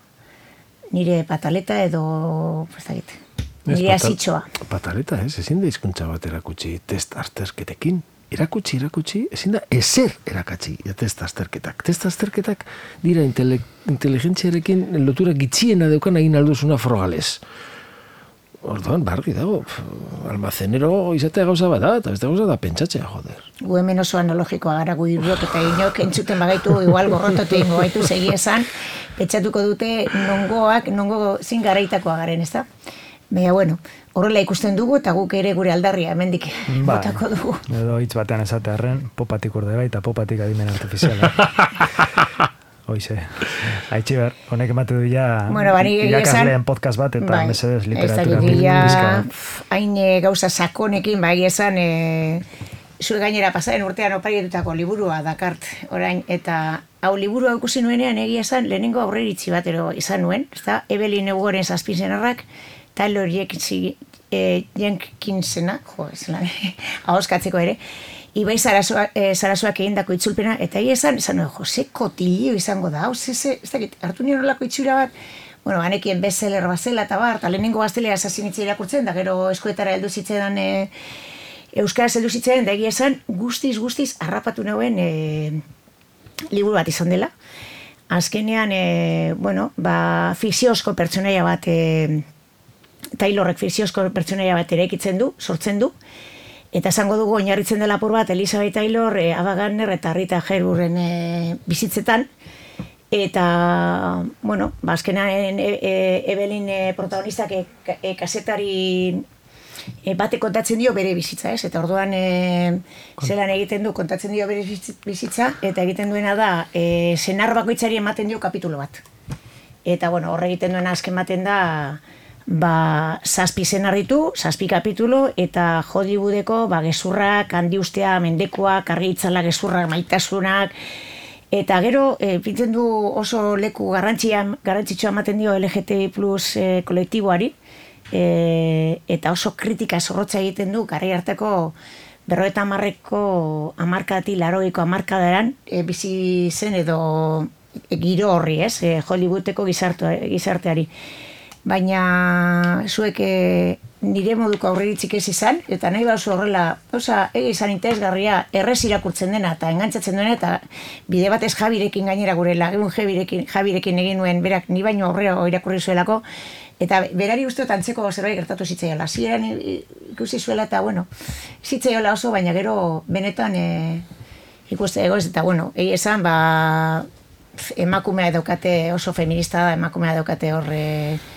nire pataleta edo, ez da egite. Nire azitxoa. Pataleta, ez, ezin da hizkuntza bat erakutsi test azterketekin. Erakutsi, erakutsi, ezin da ezer erakatsi test azterketak. Test azterketak dira intele, inteligentziarekin lotura gitxiena deukan egin alduzuna frogalez. Orduan, barri dago, almacenero izatea gauza bat da, eta beste gauza da pentsatzea, joder. Gu hemen oso analogikoa gara gu irriok eta inok entzuten bagaitu, igual gorrototu ingo gaitu segi esan, pentsatuko dute nongoak, nongo zin garaitakoa garen, ez da? Baina, bueno, horrela ikusten dugu, eta guk ere gure aldarria hemendik Ba, botako dugu. Edo hitz batean esatearren, popatik urde bai, eta popatik adimen artifiziala. Hoize. Aitxiber, honek emate du ja Bueno, bani egia esan- irakasleen podcast bat, eta Bai, mesedez ez literatura dakit, ja, pizka. pf, hain eh, gauza sakonekin, bai esan, e, zure gainera pasaren urtean oparietutako liburua dakart orain, eta hau liburua ikusi nuenean egia esan, lehenengo aurreritzi batero izan nuen, ezta, Evelyn Eugoren zazpizenarrak, Taylor e, Jenkinsena, jo, ez lan, ahoskatzeko ere, Ibai Sarasua, e, Sarasuak egindako itzulpena, eta egia esan, esan nuen, jo, ze kotilio izango da, hau, ze, ze, ez dakit, hartu nien horrelako itxura bat, bueno, banekien bestseller bazela eta bar, eta lehenengo gaztelera zazinitze irakurtzen, da gero eskuetara heldu zitzedan e, euskaraz heldu zitzedan, da egia esan, guztiz, guztiz, harrapatu nauen e, liburu bat izan dela. Azkenean, e, bueno, ba, fikziozko pertsonaia bat, e, Taylorrek fikziozko pertsonaia bat eraikitzen du, sortzen du, eta esango dugu oinarritzen dela apur bat Elizabeth Taylor, e, Ava Gardner eta Rita Hayworthen e, bizitzetan, eta, bueno, ba, azkenean e, e, Evelyn e, protagonistak e, e, kasetari e, bate kontatzen dio bere bizitza, ez? Eta orduan e, zelan egiten du kontatzen dio bere bizitza, eta egiten duena da e, senar bakoitzari ematen dio kapitulo bat. Eta, bueno, horre egiten duena azken baten da ba, zazpi senar ditu, zazpi kapitulo, eta Hollywoodeko ba, gezurrak, handi ustea, mendekoak, argi itzala gezurrak, maitasunak, eta gero, e, pintzen du oso leku garrantzitsua ematen dio L G T B plus e, kolektiboari, e, eta oso kritika zorrotza egiten du, garai hartako berroeta hamarreko hamarkadatik larogeiko hamarkadaran e, bizi zen edo e, giro horri, ez, e, Hollywoodeko gizarteari. Baina zuek e, nire moduko aurreritzik ez izan, eta nahi bauzu horrela, oza, egi izan interesgarria, errez irakurtzen dena, eta engantzatzen duena, eta bide batez Jabirekin gainera gure lagun Jabirekin, Jabirekin egin nuen, berak ni baino aurrera irakurri zuelako, eta berari uste antzeko zerbait gertatu zitzaiola. Zieran ikusi zuela, eta bueno, zitzaiola oso, baina gero benetan e, ikuste egoz, eta bueno, egi esan, ba, emakumea daukate, oso feminista da, emakumea daukate horre,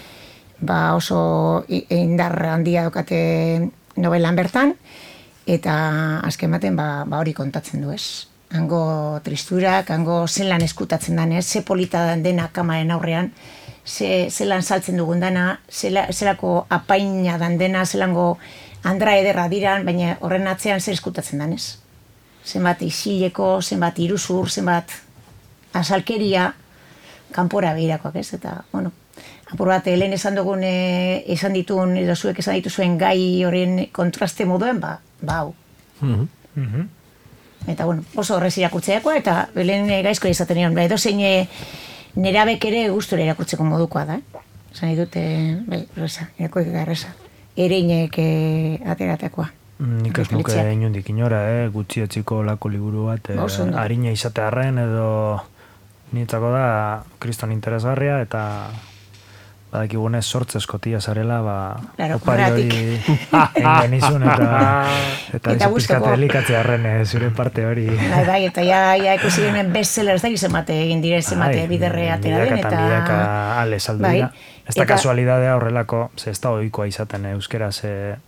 ba oso indar handia daukate novelan bertan, eta azken baten ba, ba hori kontatzen du, ez? Hango tristurak, hango zelan eskutatzen dan, ez? Ze polita dena kamaren aurrean, ze, zelan saltzen dugun dana, zela, zelako apaina dan dena, zelango andra ederra diran, baina horren atzean zer eskutatzen dan, ez? Zenbat isileko, zenbat iruzur, zenbat asalkeria, kanpora behirakoak, ez? Eta, bueno, apur bat, lehen esan dugun, e, esan dituen, edo zuek esan dituzuen gai horien kontraste moduen, ba, ba hau. Mhm. Eta, bueno, oso horrez irakurtzeakoa, eta lehen gaizko izaten nion, edo zein nerabek ere gustura irakurtzeko modukoa da, eh? Zan ditute, bai, erreza, irakurrik erreza. Ereinek e, ateratakoa. Nik ez nuke inundik inora, eh? Gutxi etziko lako liburu bat, eh, harina izatearren, edo niretzako da kriston interesgarria, eta badakigunez sortzez kotia zarela, ba, claro, opari hori egin izun, eta eta eta pizkate delikatzearren zure parte hori. Bai, bai, eta ja, ja ikusi ginen bestseller, ez da gizemate egin dire, zemate biderre atera den, eta... Milaka ale saldu bai, dira. Ez da kasualidadea horrelako, ze ez da ohikoa izaten euskaraz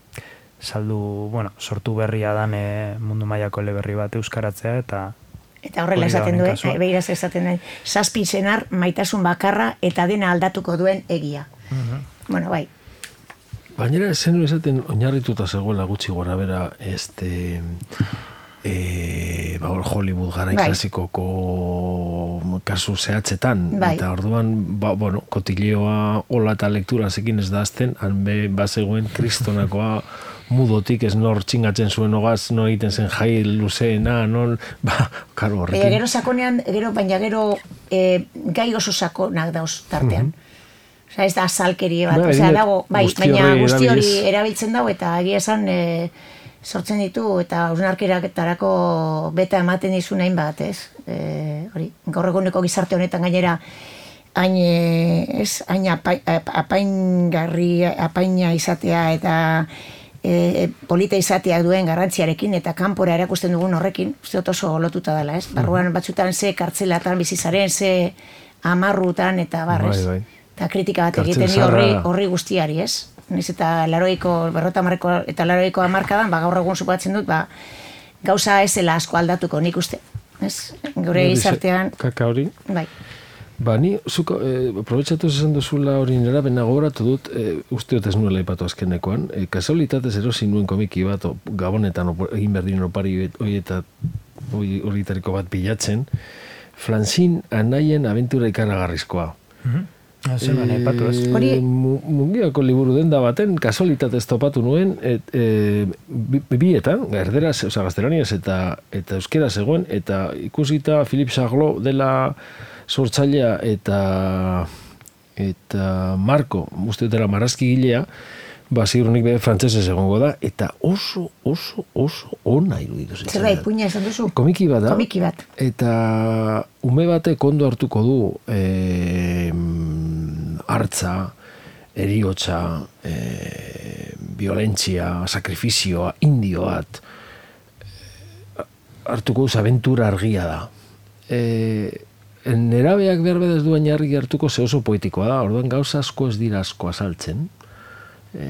saldu, bueno, sortu berria dan mundu mailako eleberri bat euskaratzea, eta... Eta horrela esaten duen, e, behiraz esaten duen, zazpi senar maitasun bakarra eta dena aldatuko duen egia. Uh-huh. Bueno, bai. Baina zen esaten oinarrituta zegoela gutxi gora bera, este, e, ba, Hollywood garai bai. Klasikoko kasu zehatzetan, bai. Eta orduan, ba, bueno, kotilioa hola eta lektura zekin ez da azten, han be, bazegoen kristonakoa mudotik ez nor txingatzen zuen ogaz, no egiten zen jai luzeena, non, ba, karo horrekin. E, gero sakonean, gero, baina gero e, gai oso sakonak dauz tartean. Uh-huh. Osa, ez da azalkeri bat, ba, osea, dago, bai, baina guzti hori erabiltzen dago, eta egia esan e, sortzen ditu, eta hausnarkeraketarako beta ematen dizun hainbat, ez? E, hori, gaur eguneko gizarte honetan gainera, hain, ez, hain apaingarri, apaina izatea, eta E, polita izatea duen garrantziarekin eta kanpora erakusten dugun horrekin, uste dut oso lotuta dela, ez? Barruan batzutan ze kartzelatan bizizaren, ze amarrutan eta barrez. Bai, bai. Eta kritika bat egiten di horri, horri guztiari, ez? niz eta laroiko, berrota marreko eta laroiko amarkadan, ba, gaur egun supatzen dut, ba, gauza ez zela asko aldatuko, nik uste. Ez? Gure izartean... Kaka hori? Bai. Ba, ni, zuko, eh, aprobetxatu esan duzula hori nera, bena gogoratu dut, eh, uste dut ez nuela ipatu azkenekoan, eh, kasualitatez erosi nuen komiki bat, o, gabonetan opo, egin berdin opari hori eta horitariko bat bilatzen, Franzin anaien abentura ikaragarrizkoa. Mm-hmm. Zer e, ipatu ez? Hori... Mungiako liburu denda baten, kasualitatez topatu nuen, et, e, bietan, erderaz, oza, gaztelaniaz eta, eta euskeraz zegoen, eta ikusita Philippe Charlot dela sortzailea eta eta Marco, uste dutera marrazki gilea, ba, zirunik be frantzesez egongo da, eta oso, oso, oso ona iruditu zitzen. Zer da, ipuina esan duzu? Komiki bat da. Komiki bat. Eta ume batek ondo hartuko du e, hartza, eriotza, e, violentzia, sakrifizioa, indio bat, hartuko duz abentura argia da. E, Nerabeak behar bedaz duen jarri hartuko ze oso poetikoa da, orduan gauza asko ez dira asko azaltzen. E,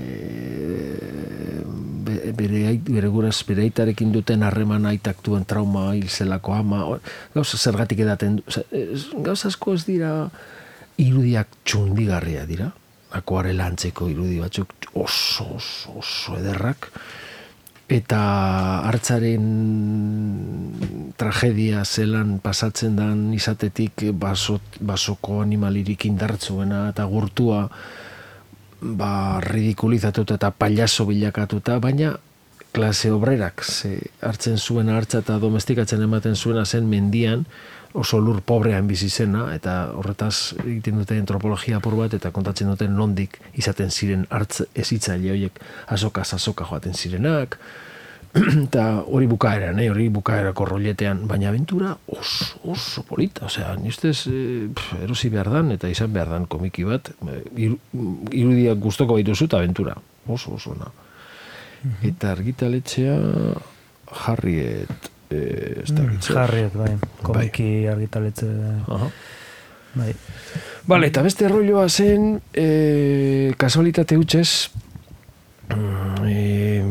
bere, bere guraz, bere aitarekin duten harreman aitak duen trauma hil zelako ama, gauza zergatik edaten, gauza asko ez dira irudiak txundigarria dira, akoarela antzeko irudi batzuk oso, oso, oso ederrak, eta hartzaren tragedia zelan pasatzen dan izatetik baso, basoko animalirik indartzuena eta gurtua ba, ridikulizatuta eta payaso bilakatuta, baina klase obrerak ze hartzen zuen hartza eta domestikatzen ematen zuena zen mendian, oso lur pobrean bizi zena, eta horretaz egiten dute antropologia apur bat, eta kontatzen duten nondik izaten ziren hartz ezitzaile horiek azokaz azoka joaten zirenak, eta hori bukaeran, eh? hori bukaerako rolletean, baina abentura oso, oso polita, osea, ni ustez eh, erosi behar dan, eta izan behar dan komiki bat, ir, irudiak gustoko baituzu eta abentura, oso, oso na. Mm-hmm. Eta argitaletxea Harriet, eh, ez da mm, Harriet, bai, komiki bai. Argitaletxe, uh-huh. bai. Bale, eta beste rolloa zen, eh, kasualitate hutsez, eh,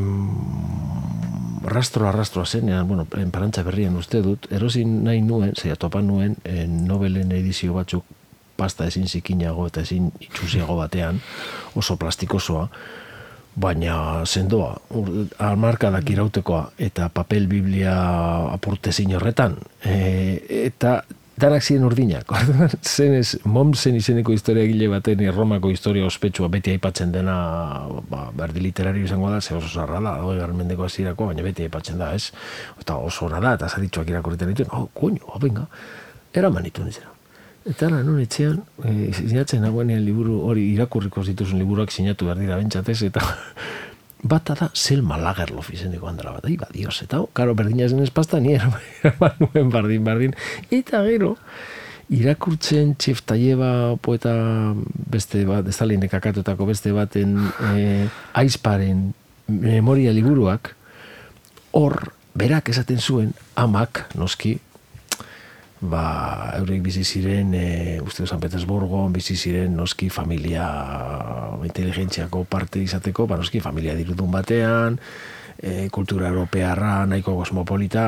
rastro arrastroa zen, bueno, parantza berrian uste dut, erosin nahi nuen, zeia topan nuen, en novelen edizio batzuk pasta ezin zikinago eta ezin itxusiago batean, oso plastikosoa, baina sendoa, almarkadak irautekoa, eta papel biblia apurtezin horretan, e, eta danak ziren urdinak. Zenez, Mommsen izeneko historia egile baten Erromako historia ospetsua beti aipatzen dena, ba, berdi literario izango da, ze oso zarra da, hogei garren mendeko hasierako, baina beti aipatzen da, ez? Eta oso ona da, eta zaritxoak irakurriten dituen, oh, koño, oh, venga, eraman ditu nintzera. Eta ara, non etxean, e, sinatzen nagoenean liburu hori irakurriko zituzun liburuak sinatu behar dira bentsatez, eta bata da Selma Lagerlof izeneko handela bat, iba, dios, eta karo, berdina zen espazta, ni eraman nuen bardin, bardin, eta gero, irakurtzen Txeftajeva poeta beste bat, ez da lehenek akatutako beste baten e, aizparen memoria liburuak, hor, berak esaten zuen, amak, noski, ba, eurek bizi ziren, e, uste San Petersburgo, bizi ziren noski familia inteligentziako parte izateko, ba, noski familia dirudun batean, e, kultura europearra, nahiko kosmopolita,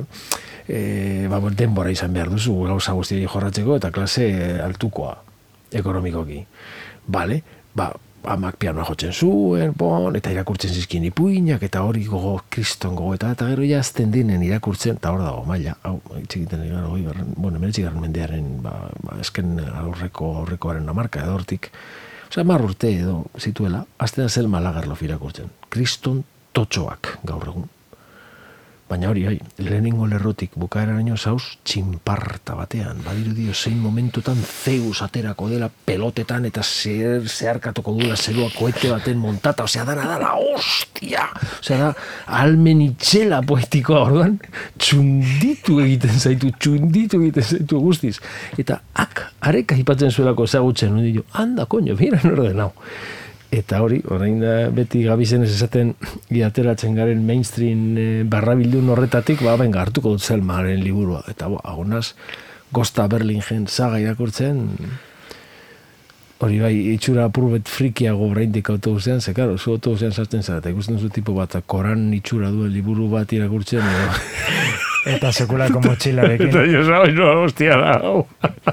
e, ba, denbora izan behar duzu, gauza guztiei jorratzeko, eta klase altukoa, ekonomikoki. Bale, ba, amak pianoa jotzen zuen, bon, eta irakurtzen zizkin ipuinak, eta hori gogo, kriston gogo, eta, eta gero jazten dinen irakurtzen, eta hor dago, maila, hau, itxekiten egin, hori, bueno, meretzigarren mendearen, ba, ba, esken aurreko, aurrekoaren amarka edo hortik, osea, mar urte edo zituela, azten Selma Lagerlof irakurtzen, kriston totxoak gaur egun. Baina hori, hai, lehenengo lerrotik bukaeraraino zauz txinparta batean. Badiru dio, zein momentutan Zeus aterako dela pelotetan eta zer, zeharkatuko dula zerua koete baten montata. Osea, dana dala, ostia! Osea, da, almen itxela poetikoa, orduan, txunditu egiten zaitu, txunditu egiten zaitu guztiz. Eta, ak, areka ipatzen zuelako ezagutzen, no dio, anda, koño, mira norden hau. Eta hori, orain da beti gabizen ez esaten ateratzen garen mainstream e, barrabildun horretatik, ba, benga, hartuko dut Selmaren liburua. Eta, bo, agonaz, Gosta Berlingen saga irakurtzen, Hori bai, itxura apurbet frikiago oraindik autobusean, ze karo, zu autobusean sartzen zara, eta ikusten zu tipo bat, koran itxura duen liburu bat irakurtzen, edo... Eta sekulako motxilarekin. Eta jo zau, no, hostia da, hau.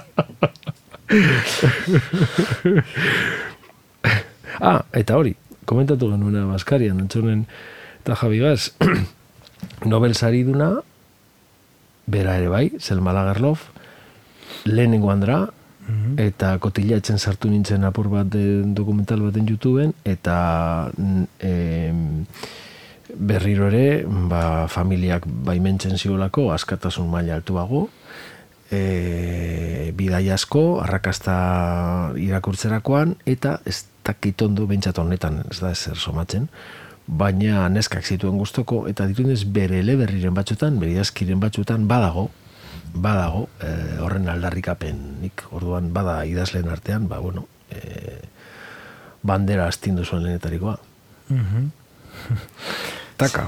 Ah, eta hori, komentatu genuena Baskarian, entzonen, eta Javi Gaz, Nobel sariduna, bera ere bai, Selma Lagerlof, lehenengo andra, eta kotilatzen sartu nintzen apur bat dokumental baten YouTubeen, eta e, berriro ere, ba, familiak baimentzen ziolako, askatasun maila altuago, e, bidai asko, arrakasta irakurtzerakoan, eta ez dakit ondo bentsat honetan, ez da ezer somatzen, baina neskak zituen gustoko, eta dirunez bere eleberriren batzutan, bere idazkiren batzutan badago, badago, eh, horren aldarrikapenik, orduan bada idazleen artean, ba, bueno, eh, bandera astindu zuen lehenetarikoa. Mhm. Taka.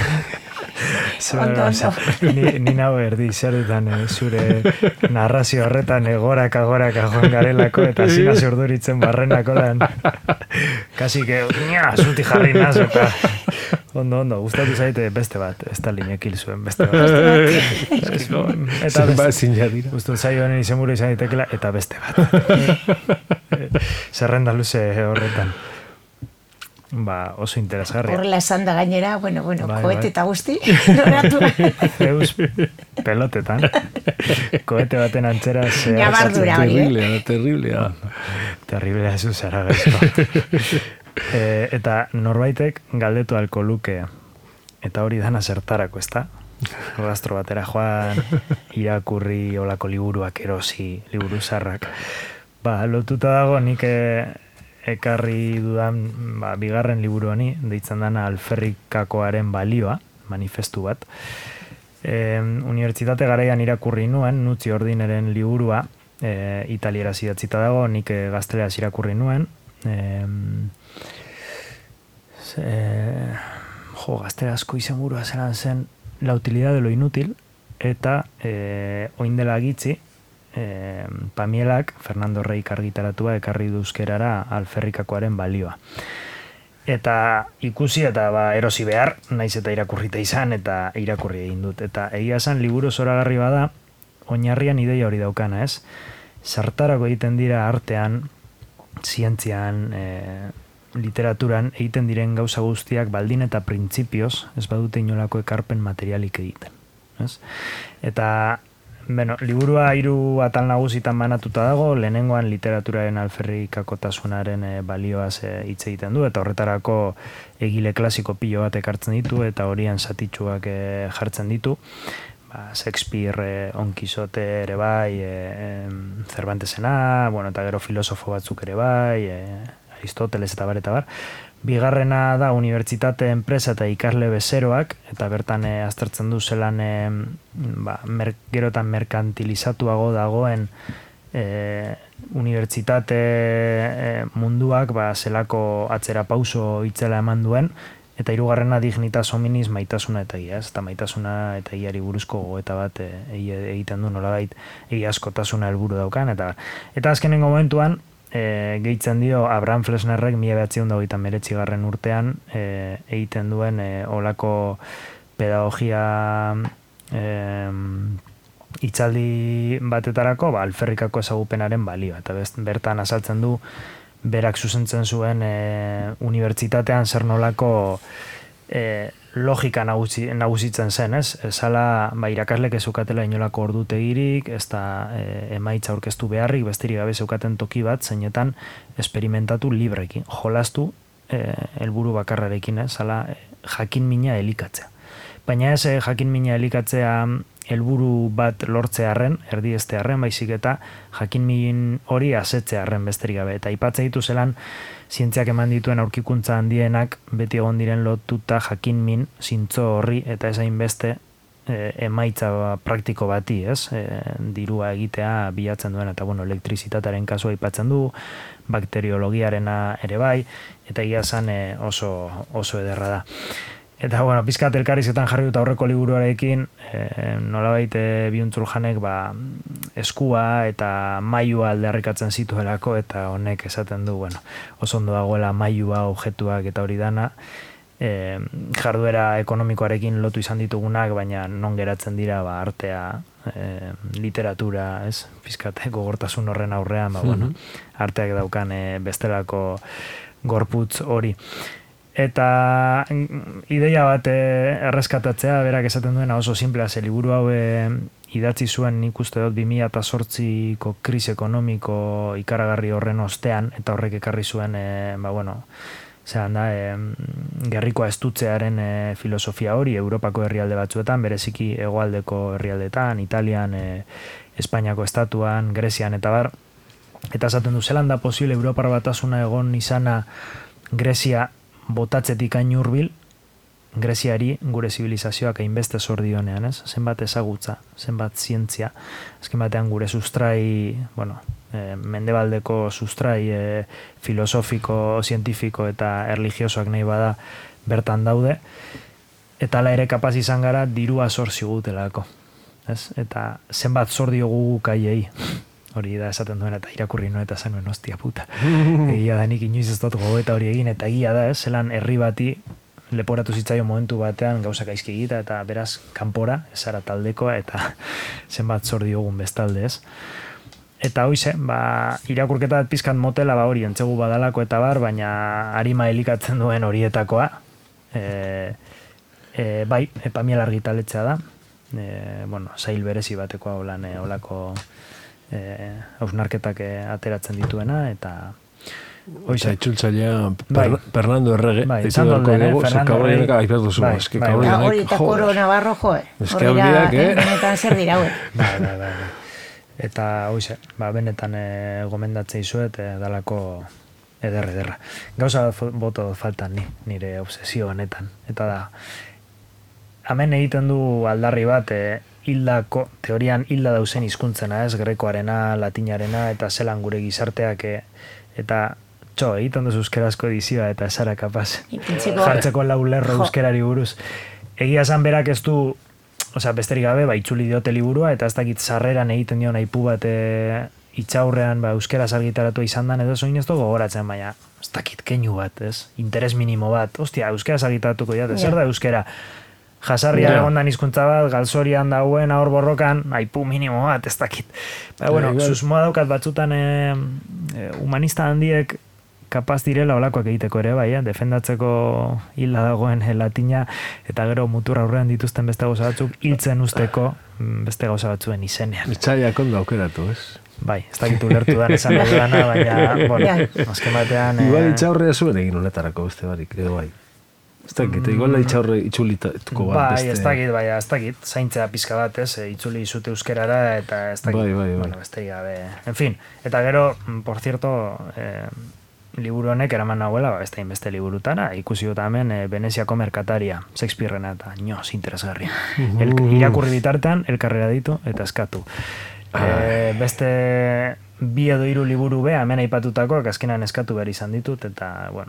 Ondo, ondo. Ni, ni nau erdi, zer dutan eh, zure narrazio horretan egoraka, goraka joan garelako, eta zina zurduritzen barrenako dan. Kasi que, nia, zuti jarri naz, eta ondo, ondo, gustatu zaite beste bat, ez da linekil zuen beste bat. Eta beste, gustatu zaio honen izenburu izan ditekela, eta beste bat. Zerrenda luze horretan. Ba, oso interesgarria. Horrela esan da gainera, bueno, bueno, bai, koete bai. eta guzti, noratu. Zeus pelotetan. Koete baten antzera zehar. Ñabardura hori, eh? Terriblea, terriblea. Terriblea zu zara gezko. e, eta norbaitek galdetu alko luke, eta hori dana zertarako, ezta? Rastro batera joan, irakurri olako liburuak erosi, liburu zarrak. Ba, lotuta dago nik ekarri dudan ba, bigarren liburu honi, deitzen dana Alferrikakoaren balioa, manifestu bat. E, unibertsitate garaian irakurri nuen, Nutzi Ordineren liburua, e, italieraz idatzita dago, nik e, gazteleraz irakurri nuen. E, e, jo, gaztelerazko izenburua zelan zen La utilidad de lo inútil, eta e, oindela gitzi, E, Pamielak, Fernando Reik argitaratua ekarri duzkerara Alferrikakoaren balioa. Eta ikusi eta ba, erosi behar, naiz eta irakurrita izan eta irakurri egin dut. Eta egia esan liburu zoragarri bada, oinarrian ideia hori daukana, ez? Zertarako egiten dira artean, zientzian, e, literaturan, egiten diren gauza guztiak baldin eta printzipioz, ez badute inolako ekarpen materialik egiten. Ez? Eta Beno, liburua hiru atal nagusitan banatuta dago, lehenengoan literaturaren alferrikakotasunaren e, balioaz hitz e, egiten du, eta horretarako egile klasiko pilo bat ekartzen ditu, eta horien satitsuak e, jartzen ditu. Ba, Shakespeare, e, Don Quixote ere bai, e, e, Cervantesena, bueno, eta gero filosofo batzuk ere bai, e, Aristoteles eta bar, eta bar. Bigarrena da unibertsitate, enpresa eta ikasle bezeroak, eta bertan e, aztertzen du zelan e, ba, mer, gerotan merkantilizatuago dagoen e, unibertsitate e, munduak ba, zelako atzera pauso itzela eman duen, eta hirugarrena dignitas hominis maitasuna eta egia, ez? Eta maitasuna eta egiari buruzko gogoeta bat e, egiten du nolabait egiazkotasuna helburu daukan, eta eta azkenengo momentuan, E, gehitzen dio Abraham Flesnerrek mila bederatziehun eta hogeita hemeretzigarren urtean e, egiten duen e, olako pedagogia e, hitzaldi batetarako ba, Alferrikako ezagupenaren balioa. Eta best, bertan azaltzen du berak zuzentzen zuen e, unibertsitatean zer nolako e, logika nagusi, nagusitzen zen, ez? Zala, ba, irakaslek ez zukatela inolako ordutegirik, ez da e, emaitza aurkeztu beharrik, besterik gabe zeukaten toki bat, zeinetan esperimentatu librekin, jolastu helburu e, bakarrarekin, ez? Zala, e, jakin mina elikatzea. Baina ez e, jakin mina elikatzea helburu bat lortzearren, erdiestearren, baizik eta jakin min hori asetzearren besterik gabe. Eta aipatzen ditu zelan, zientziak eman dituen aurkikuntza handienak beti egon diren lotuta jakin min zintzo horri eta ezain beste e, emaitza praktiko bati, ez? E, dirua egitea bilatzen duen, eta bueno, elektrizitatearen kasua aipatzen du, bakteriologiarena ere bai, eta egia esan e, oso, oso ederra da. Eta, bueno, pizkat elkarrizetan jarri dut aurreko liburuarekin, e, nolabait e, Biuntzuljanek ba, eskua eta mailua aldarrikatzen zituelako, eta honek esaten du, bueno, oso ondo dagoela mailua, objektuak eta hori dana, e, jarduera ekonomikoarekin lotu izan ditugunak, baina non geratzen dira ba, artea, e, literatura, ez, pizkate gogortasun horren aurrean, ba, bueno, arteak daukan e, bestelako gorputz hori. Eta ideia bat erreskatatzea, berak esaten duena oso simplea, ze liburu hau e, idatzi zuen nik uste dut bi mila zortziko krisi ekonomiko ikaragarri horren ostean, eta horrek ekarri zuen, e, ba bueno, zean da, e, gerrikoa estutzearen e, filosofia hori, Europako herrialde batzuetan, bereziki hegoaldeko herrialdetan, Italian, e, Espainiako estatuan, Grezian eta bar, eta esaten du, zelan da posible Europar batasuna egon izana Grezia botatzetik hain hurbil, Greziari gure zibilizazioak hainbeste zor dionean, ez? Zenbat ezagutza, zenbat zientzia, azken batean gure sustrai, bueno, e, mendebaldeko sustrai e, filosofiko, zientifiko eta erligiosoak nahi bada bertan daude, eta ala ere kapaz izan gara dirua zor zigutelako, ez? Eta zenbat zor diogu kaiei, hori da esaten duen eta irakurri nuen eta zanuen hostia puta. Egia da nik inoiz ez dut gogoeta hori egin, eta egia da, ez? Zelan herri bati leporatu zitzaio momentu batean gauzak aizki egita eta beraz kanpora, ezara taldekoa eta zenbat zor diogun bestalde, ez? Eta hoize, ba, irakurketa pizkat motela ba hori entzegu badalako eta bar, baina arima elikatzen duen horietakoa, e, e, bai, Epamiel argitaletxea da, e, bueno, zail berezi batekoa holan, e, holako e, hausnarketak e, ateratzen dituena, eta Oiza, itzultzailea Fernando Errege. Bai, izan dolden, eh? Fernando Errege. Aipatu zu, eski Kabrina. Hori eta Koro Navarro, jo, eh? Eski horiak, eh? Benetan zer dira, hue. Bai, bai, bai. Eta, oize, ba, benetan e, gomendatzea izuet, e, dalako eder, ederra. Gauza boto faltan ni, nire obsesio honetan. Eta da, hemen egiten du aldarri bat, e, hildako, teorian hilda dauzen hizkuntzena, ez? Grekoarena, latinarena, eta zelan gure gizarteak, e, eta txo, egiten duzu euskerazko edizioa eta esara kapaz jartzeko lau lerro euskerari buruz. Egia esan berak ez du, osea, besterik gabe, ba, itzuli diote liburua, eta ez dakit sarreran egiten dion aipu bat e, itxaurrean ba, euskeraz argitaratu izan dan, edo zoin ez dugu gogoratzen, baina ez dakit keinu bat, ez? Interes minimo bat. Ostia, euskeraz argitaratuko diate, zer da euskera? Jasarria yeah. Egondan hizkuntza bat, galzorian dauen, ahor borrokan, aipu minimo bat, ez dakit. Ba, bueno, yeah, susmoa daukat batzutan e, e, humanista handiek kapaz direla olakoak egiteko ere, bai, eh? Defendatzeko hilda dagoen latina, eta gero mutur aurrean dituzten beste gauza batzuk, hiltzen usteko beste gauza batzuen izenean. Itzaiak ondo aukeratu, ez? Bai, ez dakitu lertu dan esan dudana, baina, bueno, azken batean... Igual itxaurrea zuen egin honetarako beste barik, edo bai. Ez dakit, igual da itxaurre itzulituko bat. Bai, ez dakit, bai, ez dakit, zaintzea pizka bat, ez, itzuli izute euskerara, eta ez dakit, bai, bai, bai. Bueno, beste gabe, en fin, eta gero, por cierto, eh, liburu honek eraman nahuela, beste inbeste liburutara, ikusi dut hemen, eh, Veneziako merkataria, Shakespearena, eta nioz, interesgarria. El, irakurri bitartean, elkarrera ditu, eta eskatu. Eh, beste bi edo hiru liburu be, hemen aipatutakoak, azkenan eskatu behar izan ditut, eta, bueno,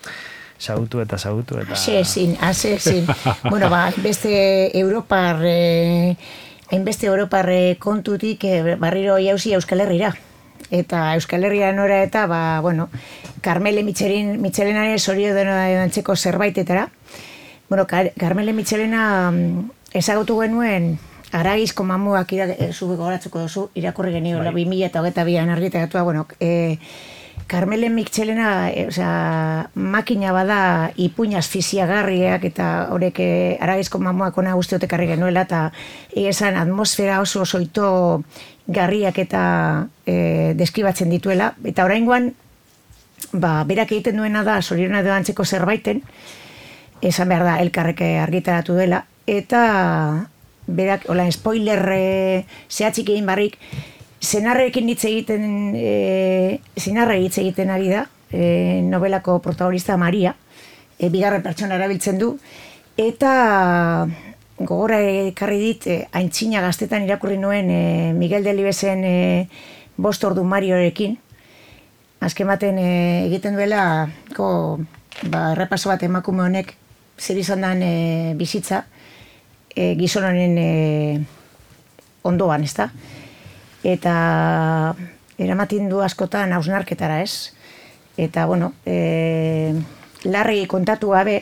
sautu eta sautu eta... Asezin, asezin. Bueno, ba, beste Europar, eh, hainbeste Europar kontutik eh, barriro jauzi Euskal Herrira. Eta Euskal Herria nora eta, ba, bueno, Carmele Michelin, Michelenaren sorio dena dantzeko zerbaitetara. Bueno, Car Carmele Michelena ezagutu genuen Aragizko mamuak zube gogoratzuko duzu, irakurri genio, bai. bi mila eta hogeita bian argitaratua, bueno, eh, Carmele Michelena, e, osea, makina bada ipuñaz fiziagarriak eta horrek Aragizko mamuak ona guztiotek harri genuela eta esan atmosfera oso soito garriak eta e, deskibatzen dituela. Eta oraingoan, ba, berak egiten duena da, soriona edo antzeko zerbaiten, esan behar da, elkarrek argitaratu dela, eta berak, hola, spoiler e, zehatzik egin barrik, Senarrekin hitz egiten, e, senarre hitz egiten ari da, e, novelako protagonista Maria, e, bigarren pertsona erabiltzen du, eta gogora ekarri dit, e, aintzina gaztetan irakurri nuen e, Miguel Delibesen e, bost ordu Mariorekin, azken baten e, egiten duela, ko, ba, errepaso bat emakume honek, zer izan den e, bizitza, e, gizon honen e, ondoan, ez da? eta eramaten du askotan hausnarketara, ez? Eta, bueno, e, larri kontatu gabe,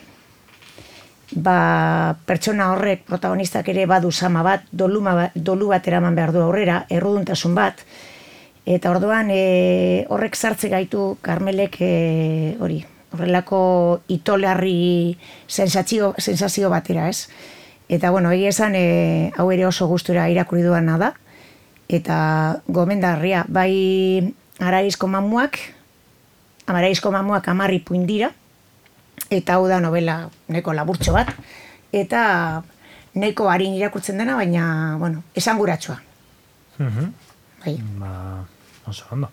ba, pertsona horrek, protagonistak ere badu sama bat, doluma, dolu bat eraman behar du aurrera, erruduntasun bat, eta orduan e, horrek sartze gaitu Karmelek e, hori, horrelako itolarri sensazio, sensazio batera, ez? Eta, bueno, egia esan, e, hau ere oso gustura irakurri duana da, eta gomendarria, bai Araizko mamuak, Araizko mamuak amarri puin dira, eta hau da novela neko laburtxo bat, eta neko harin irakurtzen dena, baina, bueno, esanguratsua. Mhm. Bai. Ba, oso ondo.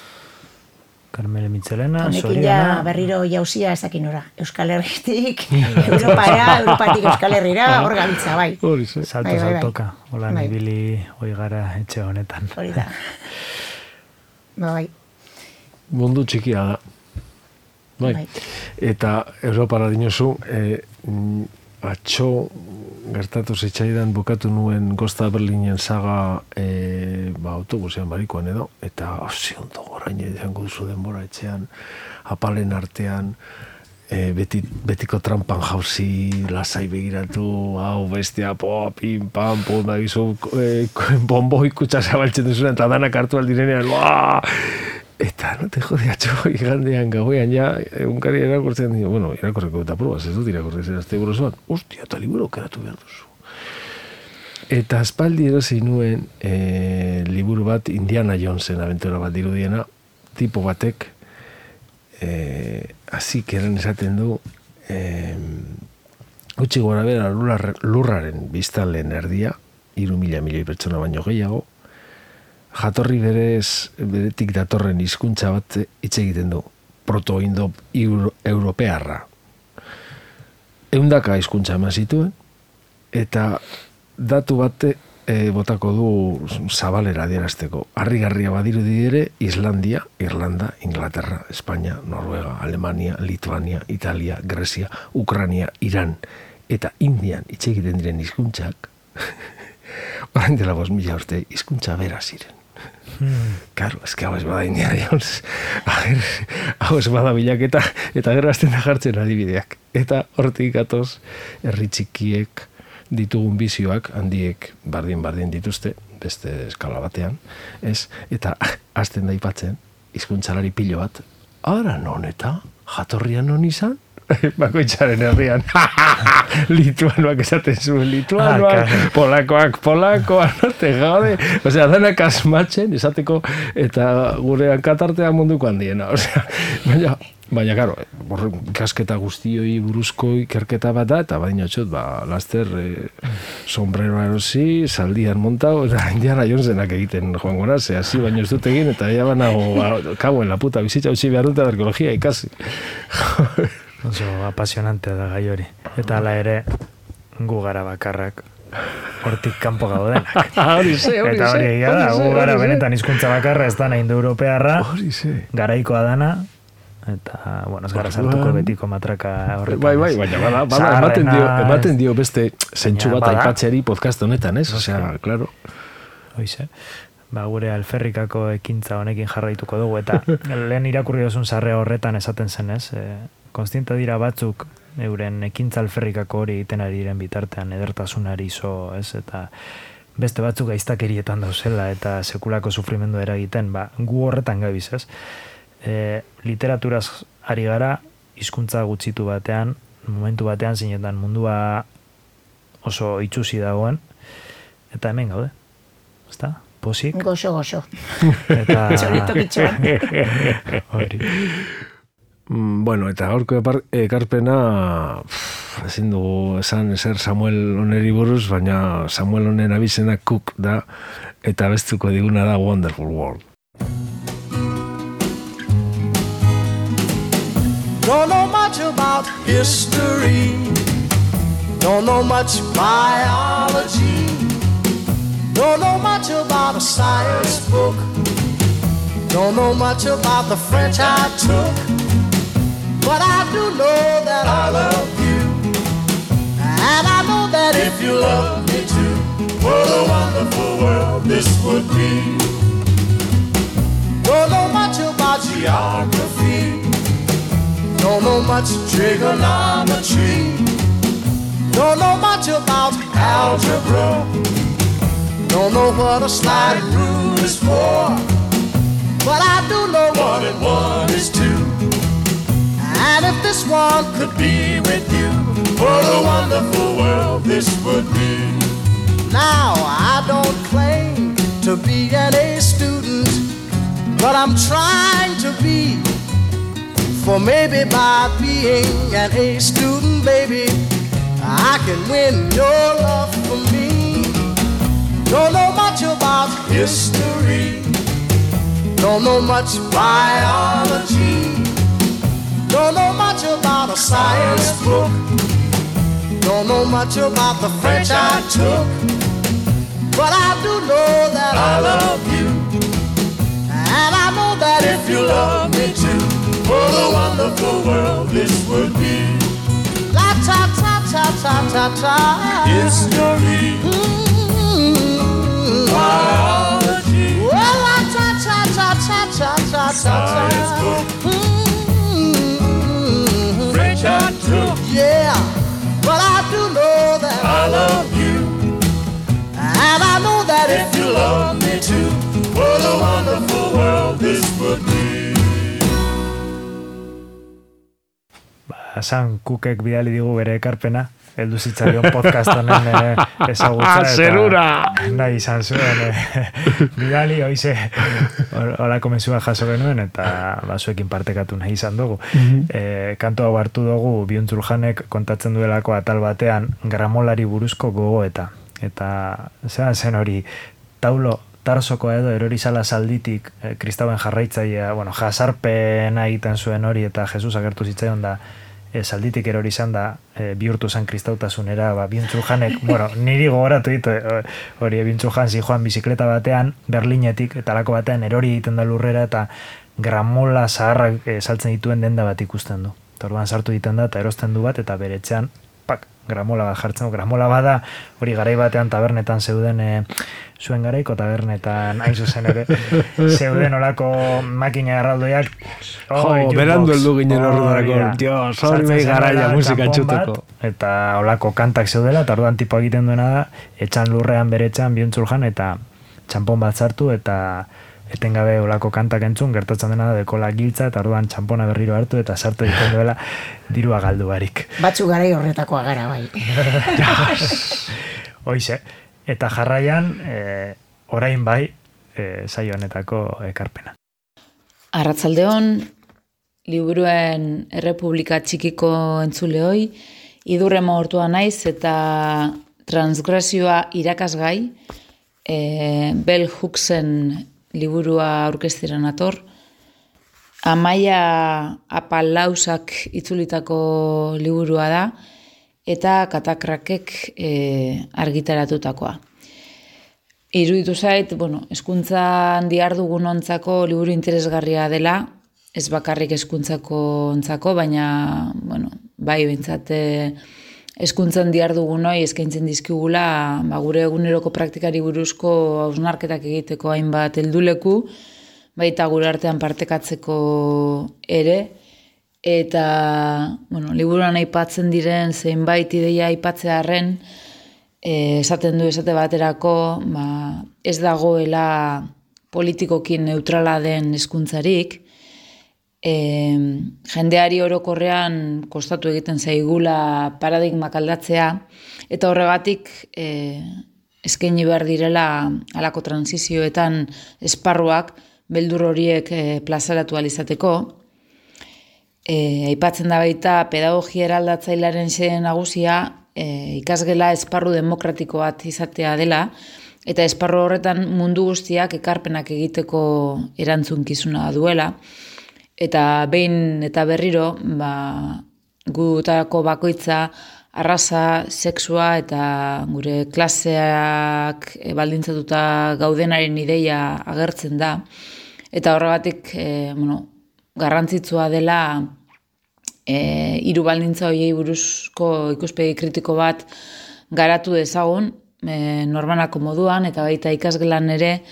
Carmele Mitxelena, Honekin Soriana. ja berriro jauzia ezakin ora. Euskal Herritik, Europara, Europatik Euskal Herrira, hor gabiltza, bai. Hori ze. Salto Bai, bai, bai. saltoka, hola Bai. nibili hoi gara etxe honetan. Hori da. Ba, bai. Mundu txikia da. Bai. Bai. Eta Europara dinosu, e, atxo gertatu zitzaidan bukatu nuen Gosta Berlinen saga e, ba, autobusean barikoan edo, eta hasi ondo gorain izango duzu denbora etxean, apalen artean, e, beti, betiko trampan jauzi, lasai begiratu, hau bestia, po, pim, pam, po, da gizu, e, bomboi kutsa zabaltzen duzunean, eta danak hartu aldirenean, ba! Eta, no te jode, atxo, igandean, gauean, ja, egunkari irakurtzen, dio, bueno, irakurreko eta probaz, ez dut irakurtzen zerazte buruzuan, ostia, eta liburu keratu behar duzu. Eta aspaldi erosi nuen e, liburu bat Indiana Jonesen abentura bat dirudiena, tipo batek, e, azik eren esaten du, e, utzi gora bera lurrar, lurraren biztanleen erdia, hiru mila milioi pertsona baino gehiago, jatorri berez, beretik datorren hizkuntza bat hitz egiten du, proto-indo-europearra. Eundaka hizkuntza eman zituen, eta datu bate e, botako du zabalera adierazteko. Harrigarria badirudi ere, Islandia, Irlanda, Inglaterra, Espainia, Noruega, Alemania, Lituania, Italia, Grecia, Ukrania, Iran, eta Indian hitz egiten diren hizkuntzak, orain dela bost mila urte hizkuntza bera ziren. Karo, ez que hau ez bada Indiana Jones. Hau ez bada bilaketa, eta gero hasten da jartzen adibideak. Eta hortik gatoz, herri txikiek ditugun bizioak, handiek bardin-bardin dituzte, beste eskala batean, ez? Eta hasten da ipatzen, hizkuntzalari pilo bat, ara non eta jatorrian non izan? Bakoitzaren herrian. Lituanoak esaten zuen lituanoak, ah, polakoak polakoak, no te gaude. Osea, danak asmatzen, esateko, eta gure hankatartea munduko handiena. Osea, baina, baina, karo, kasketa guztioi buruzko ikerketa bat da, eta baina txot, ba, laster, eh, sombrero erosi, saldian montau, eta Indiana Jonesenak egiten joango naz, hasi baino ez dut egin, eta ya banago, ba, kaboen la puta bizitza utzi behar dut arkeologia ikasi. Oso apasionante da gai hori. Eta hala ere, gu gara bakarrak hortik kanpo gaudenak. Hori ze, hori ze. Eta hori egia da, gu gara benetan hizkuntza bakarra, ez da nahi indoeuropearra, hori ze. Garaikoa dana, eta, bueno, ez gara sartuko betiko matraka horretan. Bai, bai, baina bada, bada ematen dio, ematen dio beste zentsu bat aipatzeari podcast honetan, ez? Osea, claro. Hoize. Ba, gure alferrikako ekintza honekin jarraituko dugu, eta lehen irakurri duzun sarre horretan esaten zen, ez? E, konstiente dira batzuk euren ekintza alferrikako hori egiten ari diren bitartean edertasunari zo, ez? Eta beste batzuk gaiztakerietan dauzela eta sekulako sufrimendu eragiten, ba, gu horretan gabiz, ez? E, literaturaz ari gara, hizkuntza gutxitu batean, momentu batean zinetan mundua oso itxusi dagoen, eta hemen gaude, ezta? Posik. Goxo, goxo. Eta... Txorito bitxoan. Hori. Bueno, eta gaurko ekarpena ezin dugu esan ezer Samuel Oneri buruz, baina Samuel Onen abizena Cook da, eta bestuko diguna da Wonderful World. Don't know much about history, don't know much biology, don't know much about a science book, don't know much about the French I took, but I do know that I love you, and I know that if you love me too, what a wonderful world this would be. geography. Don't know much trigonometry. Don't know much about algebra. Don't know what a sliding rule is for. But I do know one and one is two. And if this one could be with you, what a wonderful world this would be. Now I don't claim to be an A student, but I'm trying to be. For maybe by being an A student, baby, I can win your love for me. Don't know much about history. Don't know much biology. Don't know much about a science book. Don't know much about the French I took. But I do know that I love you. And I know that if you love me too, what a wonderful world this would be. La ta ta ta ta ta ta. History. Mm-hmm. Biology. Well, la ta ta ta ta ta ta ta. Science book. Mm-hmm. French I took. Yeah, but I do know that I love you. And I know that if you love me too, what a wonderful world this would be. Sam Cookek bidali digu bere ekarpena, heldu zitzaion podcast honen eh, ezagutza. Zerura! Nahi izan zuen eh, bidali, oize, horako mezua jaso genuen, eta basuekin partekatu nahi izan dugu. Mm-hmm. eh, kanto hau hartu dugu, Biuntzurjanek kontatzen duelako atal batean, gramolari buruzko gogoeta. Eta zean zen hori, taulo, Tarsokoa edo erori zala zalditik eh, kristauen jarraitzailea, bueno, jasarpena egiten zuen hori, eta Jesus agertu zitzaion da, e, zalditik erori izan da, e, bihurtu zen kristautasunera, ba, Biuntzurjanek, bueno, niri gogoratu ditu, e, hori Biuntzurjan zijoan bizikleta batean, Berlinetik, eta alako batean erori egiten da lurrera, eta gramola zaharrak e, saltzen dituen denda bat ikusten du. Eta orduan sartu egiten da, eta erosten du bat, eta bere etxean, pak, gramola bat jartzen du. Gramola bada, hori garai batean tabernetan zeuden, e, zuen garaiko tabernetan, hain zuzen ere, zeuden olako makina erraldoiak. Jo, berandu heldu ginen horretarako, dios, hori behi garaia musika txuteko. Eta olako kantak zeudela, eta orduan tipo egiten duena da, etxan lurrean bere etxan Biuntzurjan, eta txampon bat sartu, eta etengabe olako kantak entzun, gertatzen dena da, dekola giltza, eta orduan txampona berriro hartu, eta sartu egiten duela, dirua galdu barik. Batzu garai horretakoa gara bai. Hoize. Eta jarraian, e, orain bai, e, saio honetako ekarpena. Arratsaldeon, liburuen Errepublika Txikiko entzulehoi, idurre mohortua naiz eta transgresioa irakasgai, e, Bell Hooksen liburua aurkeztera nator, Amaia Apalausak itzulitako liburua da, eta Katakrakek e, argitaratutakoa. Iruditu zait, bueno, hezkuntzan dihardugun ontzako liburu interesgarria dela, ez bakarrik hezkuntzako ontzako, baina, bueno, bai, bintzat, hezkuntzan dihardugunoi eskaintzen dizkigula, ba, gure eguneroko praktikari buruzko hausnarketak egiteko hainbat helduleku, baita gure artean partekatzeko ere, eta, bueno, liburuan aipatzen diren zeinbait ideia aipatzearren, e, esaten du esate baterako, ba, ez dagoela politikokin neutrala den hezkuntzarik, e, jendeari orokorrean kostatu egiten zaigula paradigmak aldatzea, eta horregatik e, eskaini behar direla halako transizioetan esparruak beldur horiek e, plazaratu alizateko. E, aipatzen da baita pedagogia eraldatzailearen xede nagusia e, ikasgela esparru demokratiko bat izatea dela, eta esparru horretan mundu guztiak ekarpenak egiteko erantzunkizuna duela, eta behin eta berriro ba, gutako bakoitza arraza, sexua eta gure klaseak baldintzatuta gaudenaren ideia agertzen da, eta horregatik e, bueno, garrantzitsua dela e, hiru baldintza horiei buruzko ikuspegi kritiko bat garatu dezagun, e, norbanako moduan, eta baita ikasgelan ere,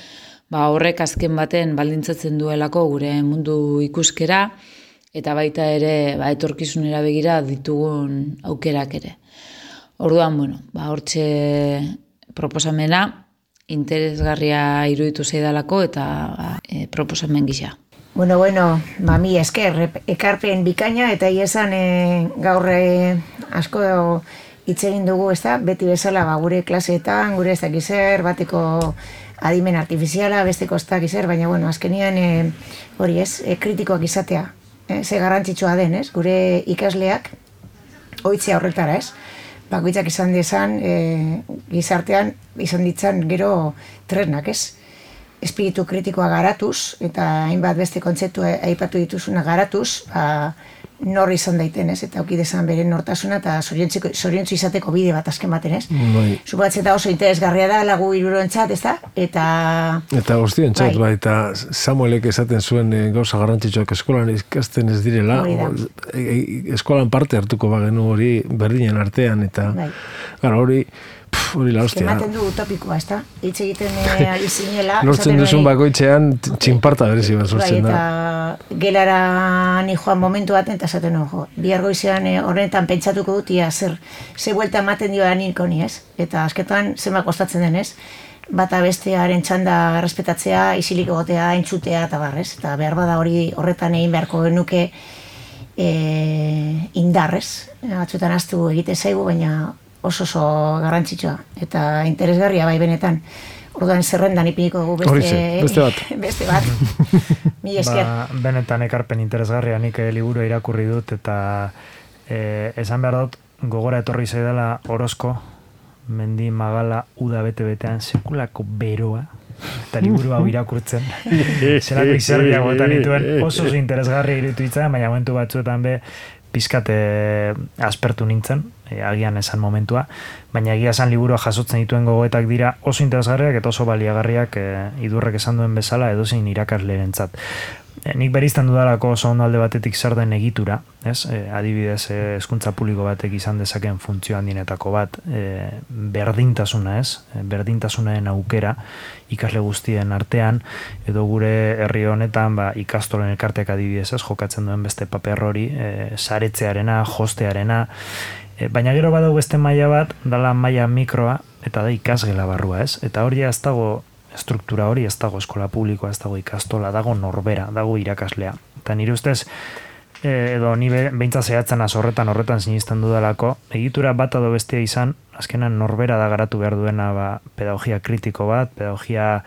ba, horrek azken baten baldintzatzen duelako gure mundu ikuskera, eta baita ere ba, etorkizunera begira ditugun aukerak ere. Orduan, bueno, ba, hortxe proposamena interesgarria iruditu zaidalako eta ba, e, proposamen gisa. Bueno, bueno, ba, mi esker, ekarpen bikaina, eta iesan e, gaur e, asko hitz egin dugu, ez da, beti bezala ba, gure klaseetan, gure ez dakizer, bateko adimen artifiziala, besteko ez dakizer, baina, bueno, azkenian e, hori ez, e, kritikoak izatea, e, ze garrantzitsua den, ez, gure ikasleak ohitzea horretara, ez, bakoitzak izan dezan, e, gizartean izan ditzan gero tresnak, ez, espiritu kritikoa garatuz, eta hainbat beste kontzeptu aipatu dituzuna garatuz, ba, nor izan daiten, ez? Eta auki dezan bere nortasuna, eta zoriontzu izateko bide bat azken baten, ez? Bai. Supatzen da oso interesgarria da, lagu hiruroentzat, ez da? Eta... Eta guztientzat, bai, eta Samuelek esaten zuen e, gauza garrantzitsuak eskolan ikasten ez direla, o, e, e, eskolan parte hartuko bagenu hori berdinen artean, eta bai. Gara, hori... Hori la hostia. Ematen du utopikoa, ez da? Hitz egiten ari zinela. Lortzen duzun bakoitzean txinparta berezi bat sortzen da. Eta gelara ni joan momentu baten, eta esaten jo. Bihar goizean horretan pentsatuko dut, ia zer, ze buelta ematen dio niko ni, ez? Eta azketan zenbat kostatzen den, ez? Bata bestearen txanda errespetatzea, isilik egotea, entzutea, eta barrez. Eta behar bada hori horretan egin beharko genuke e, indarrez. Batzuetan aztu egite zaigu, baina oso oso garrantzitsua eta interesgarria bai benetan. Orduan zerrendan ipiniko dugu beste, Horize, beste bat. Beste bat. Mi esker. Ba, benetan ekarpen interesgarria nik liburu irakurri dut eta e, esan behar dut gogora etorri zaidala Orozko Mendi Magala uda bete-betean sekulako beroa eta liburu hau irakurtzen. Zerako izerria botan dituen oso oso interesgarria iruditu ditzen, baina momentu batzuetan be pizkate aspertu nintzen, e, agian esan momentua, baina egia esan liburua jasotzen dituen gogoetak dira oso interesgarriak eta oso baliagarriak e, idurrek esan duen bezala edozein irakaslerentzat. E, nik berizten dudalako oso ondo alde batetik zer den egitura, ez? E, adibidez, e, hezkuntza publiko batek izan dezaken funtzio handinetako bat, e, berdintasuna, ez? E, berdintasunaren aukera ikasle guztien artean, edo gure herri honetan ba, ikastolen elkarteak adibidez, ez? Jokatzen duen beste paper hori, e, saretzearena, jostearena, e, baina gero badau beste maila bat, dala maila mikroa, eta da ikasgela barrua, ez? Eta hori ez dago struktura hori, ez dago eskola publikoa, ez dago ikastola, dago norbera, dago irakaslea. Eta nire ustez, edo ni behintzat zehatzen az horretan, horretan sinisten dudalako, egitura bat edo bestia izan, azkenan norbera da garatu behar duena ba, pedagogia kritiko bat, pedagogia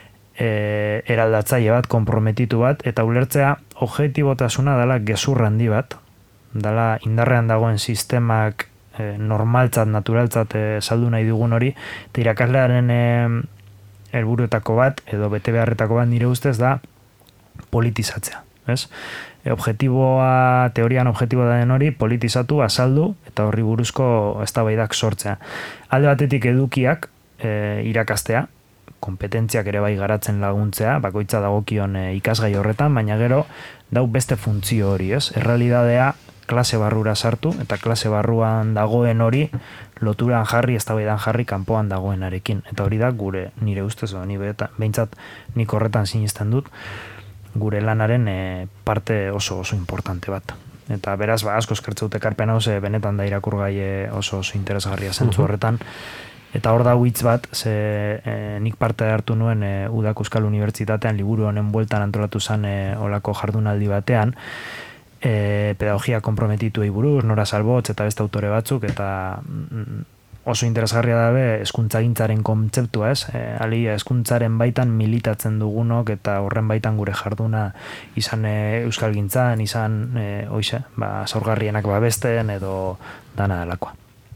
e, eraldatzaile bat, konprometitu bat, eta ulertzea objektibotasuna dela gezur handi bat, dela indarrean dagoen sistemak e, normaltzat, naturaltzat e, saldu nahi dugun hori, eta irakaslearen e, helburuetako bat, edo bete beharretako bat nire ustez da politizatzea, ez? E, objektiboa, teorian objektiboa den hori, politizatu, azaldu, eta horri buruzko eztabaidak sortzea. Alde batetik edukiak e, irakastea, kompetentziak ere bai garatzen laguntzea, bakoitza dagokion e, ikasgai horretan, baina gero dau beste funtzio hori, ez? Errealidadea klase barrura sartu, eta klase barruan dagoen hori loturan jarri, eztabaidan jarri kanpoan dagoenarekin. Eta hori da gure, nire ustez, ni behintzat nik horretan sinisten dut, gure lanaren e, parte oso oso importante bat. Eta beraz, ba, asko eskertze dut ekarpen hau, ze benetan da irakurgai oso oso interesgarria zentzu horretan. Eta hor da hitz bat, ze e, nik parte hartu nuen e, Udak Euskal Unibertsitatean liburu honen bueltan antolatu zen e, olako jardunaldi batean, e, pedagogia konprometituei buruz, Nora Salbotz eta beste autore batzuk, eta mm, oso interesgarria dabe hezkuntzagintzaren kontzeptua, ez? E, ali hezkuntzaren baitan militatzen dugunok eta horren baitan gure jarduna izan e, euskalgintzan, izan e, hoize, ba zaurgarrienak babesten edo dana delakoa.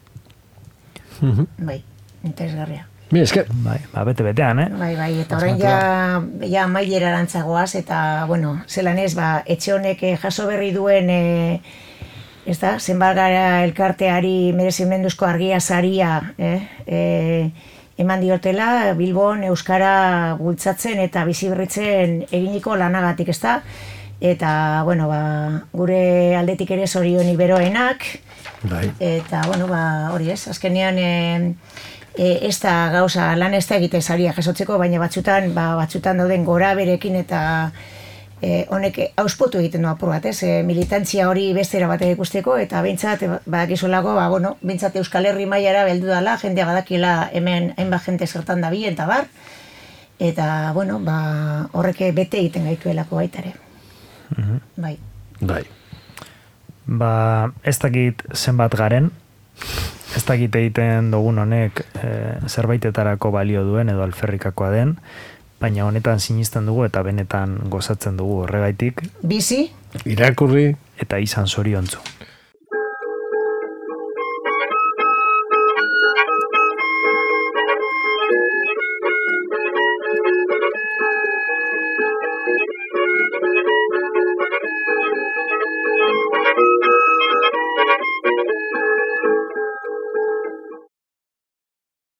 Bai, interesgarria. Mi esker. Bai, ba bete betean, eh? Bai, bai, eta orain ja ja mailera arantzagoaz eta bueno, zelan ez, ba etxe honek jaso berri duen e, ez da, zenbat gara elkarteari merezimenduzko argia saria, eh? E, eman diotela Bilbon euskara bultzatzen eta biziberritzen eginiko lanagatik, ez da? Eta, bueno, ba, gure aldetik ere zorionik beroenak. Bai. Eta, bueno, ba, hori ez, azkenean e, e, ez da gauza lan ez da egite saria jasotzeko, baina batzutan, ba, batzutan dauden gora berekin eta e, honek auspotu egiten du apur bat, ez? E, militantzia hori bestera bat ikusteko, eta behintzat, badakizolako, ba, bueno, behintzat Euskal Herri mailara beldu dala, jendea badakila hemen hainbat jente zertan da bi, eta bar, eta, bueno, ba, horrek bete egiten gaituelako baita ere. Mhm. Bai. Bai. Ba, ez dakit zenbat garen, ez dakit egiten dugun honek e, zerbaitetarako balio duen edo alferrikakoa den, baina honetan sinisten dugu eta benetan gozatzen dugu horregaitik. Bizi. Irakurri. Eta izan zoriontzu.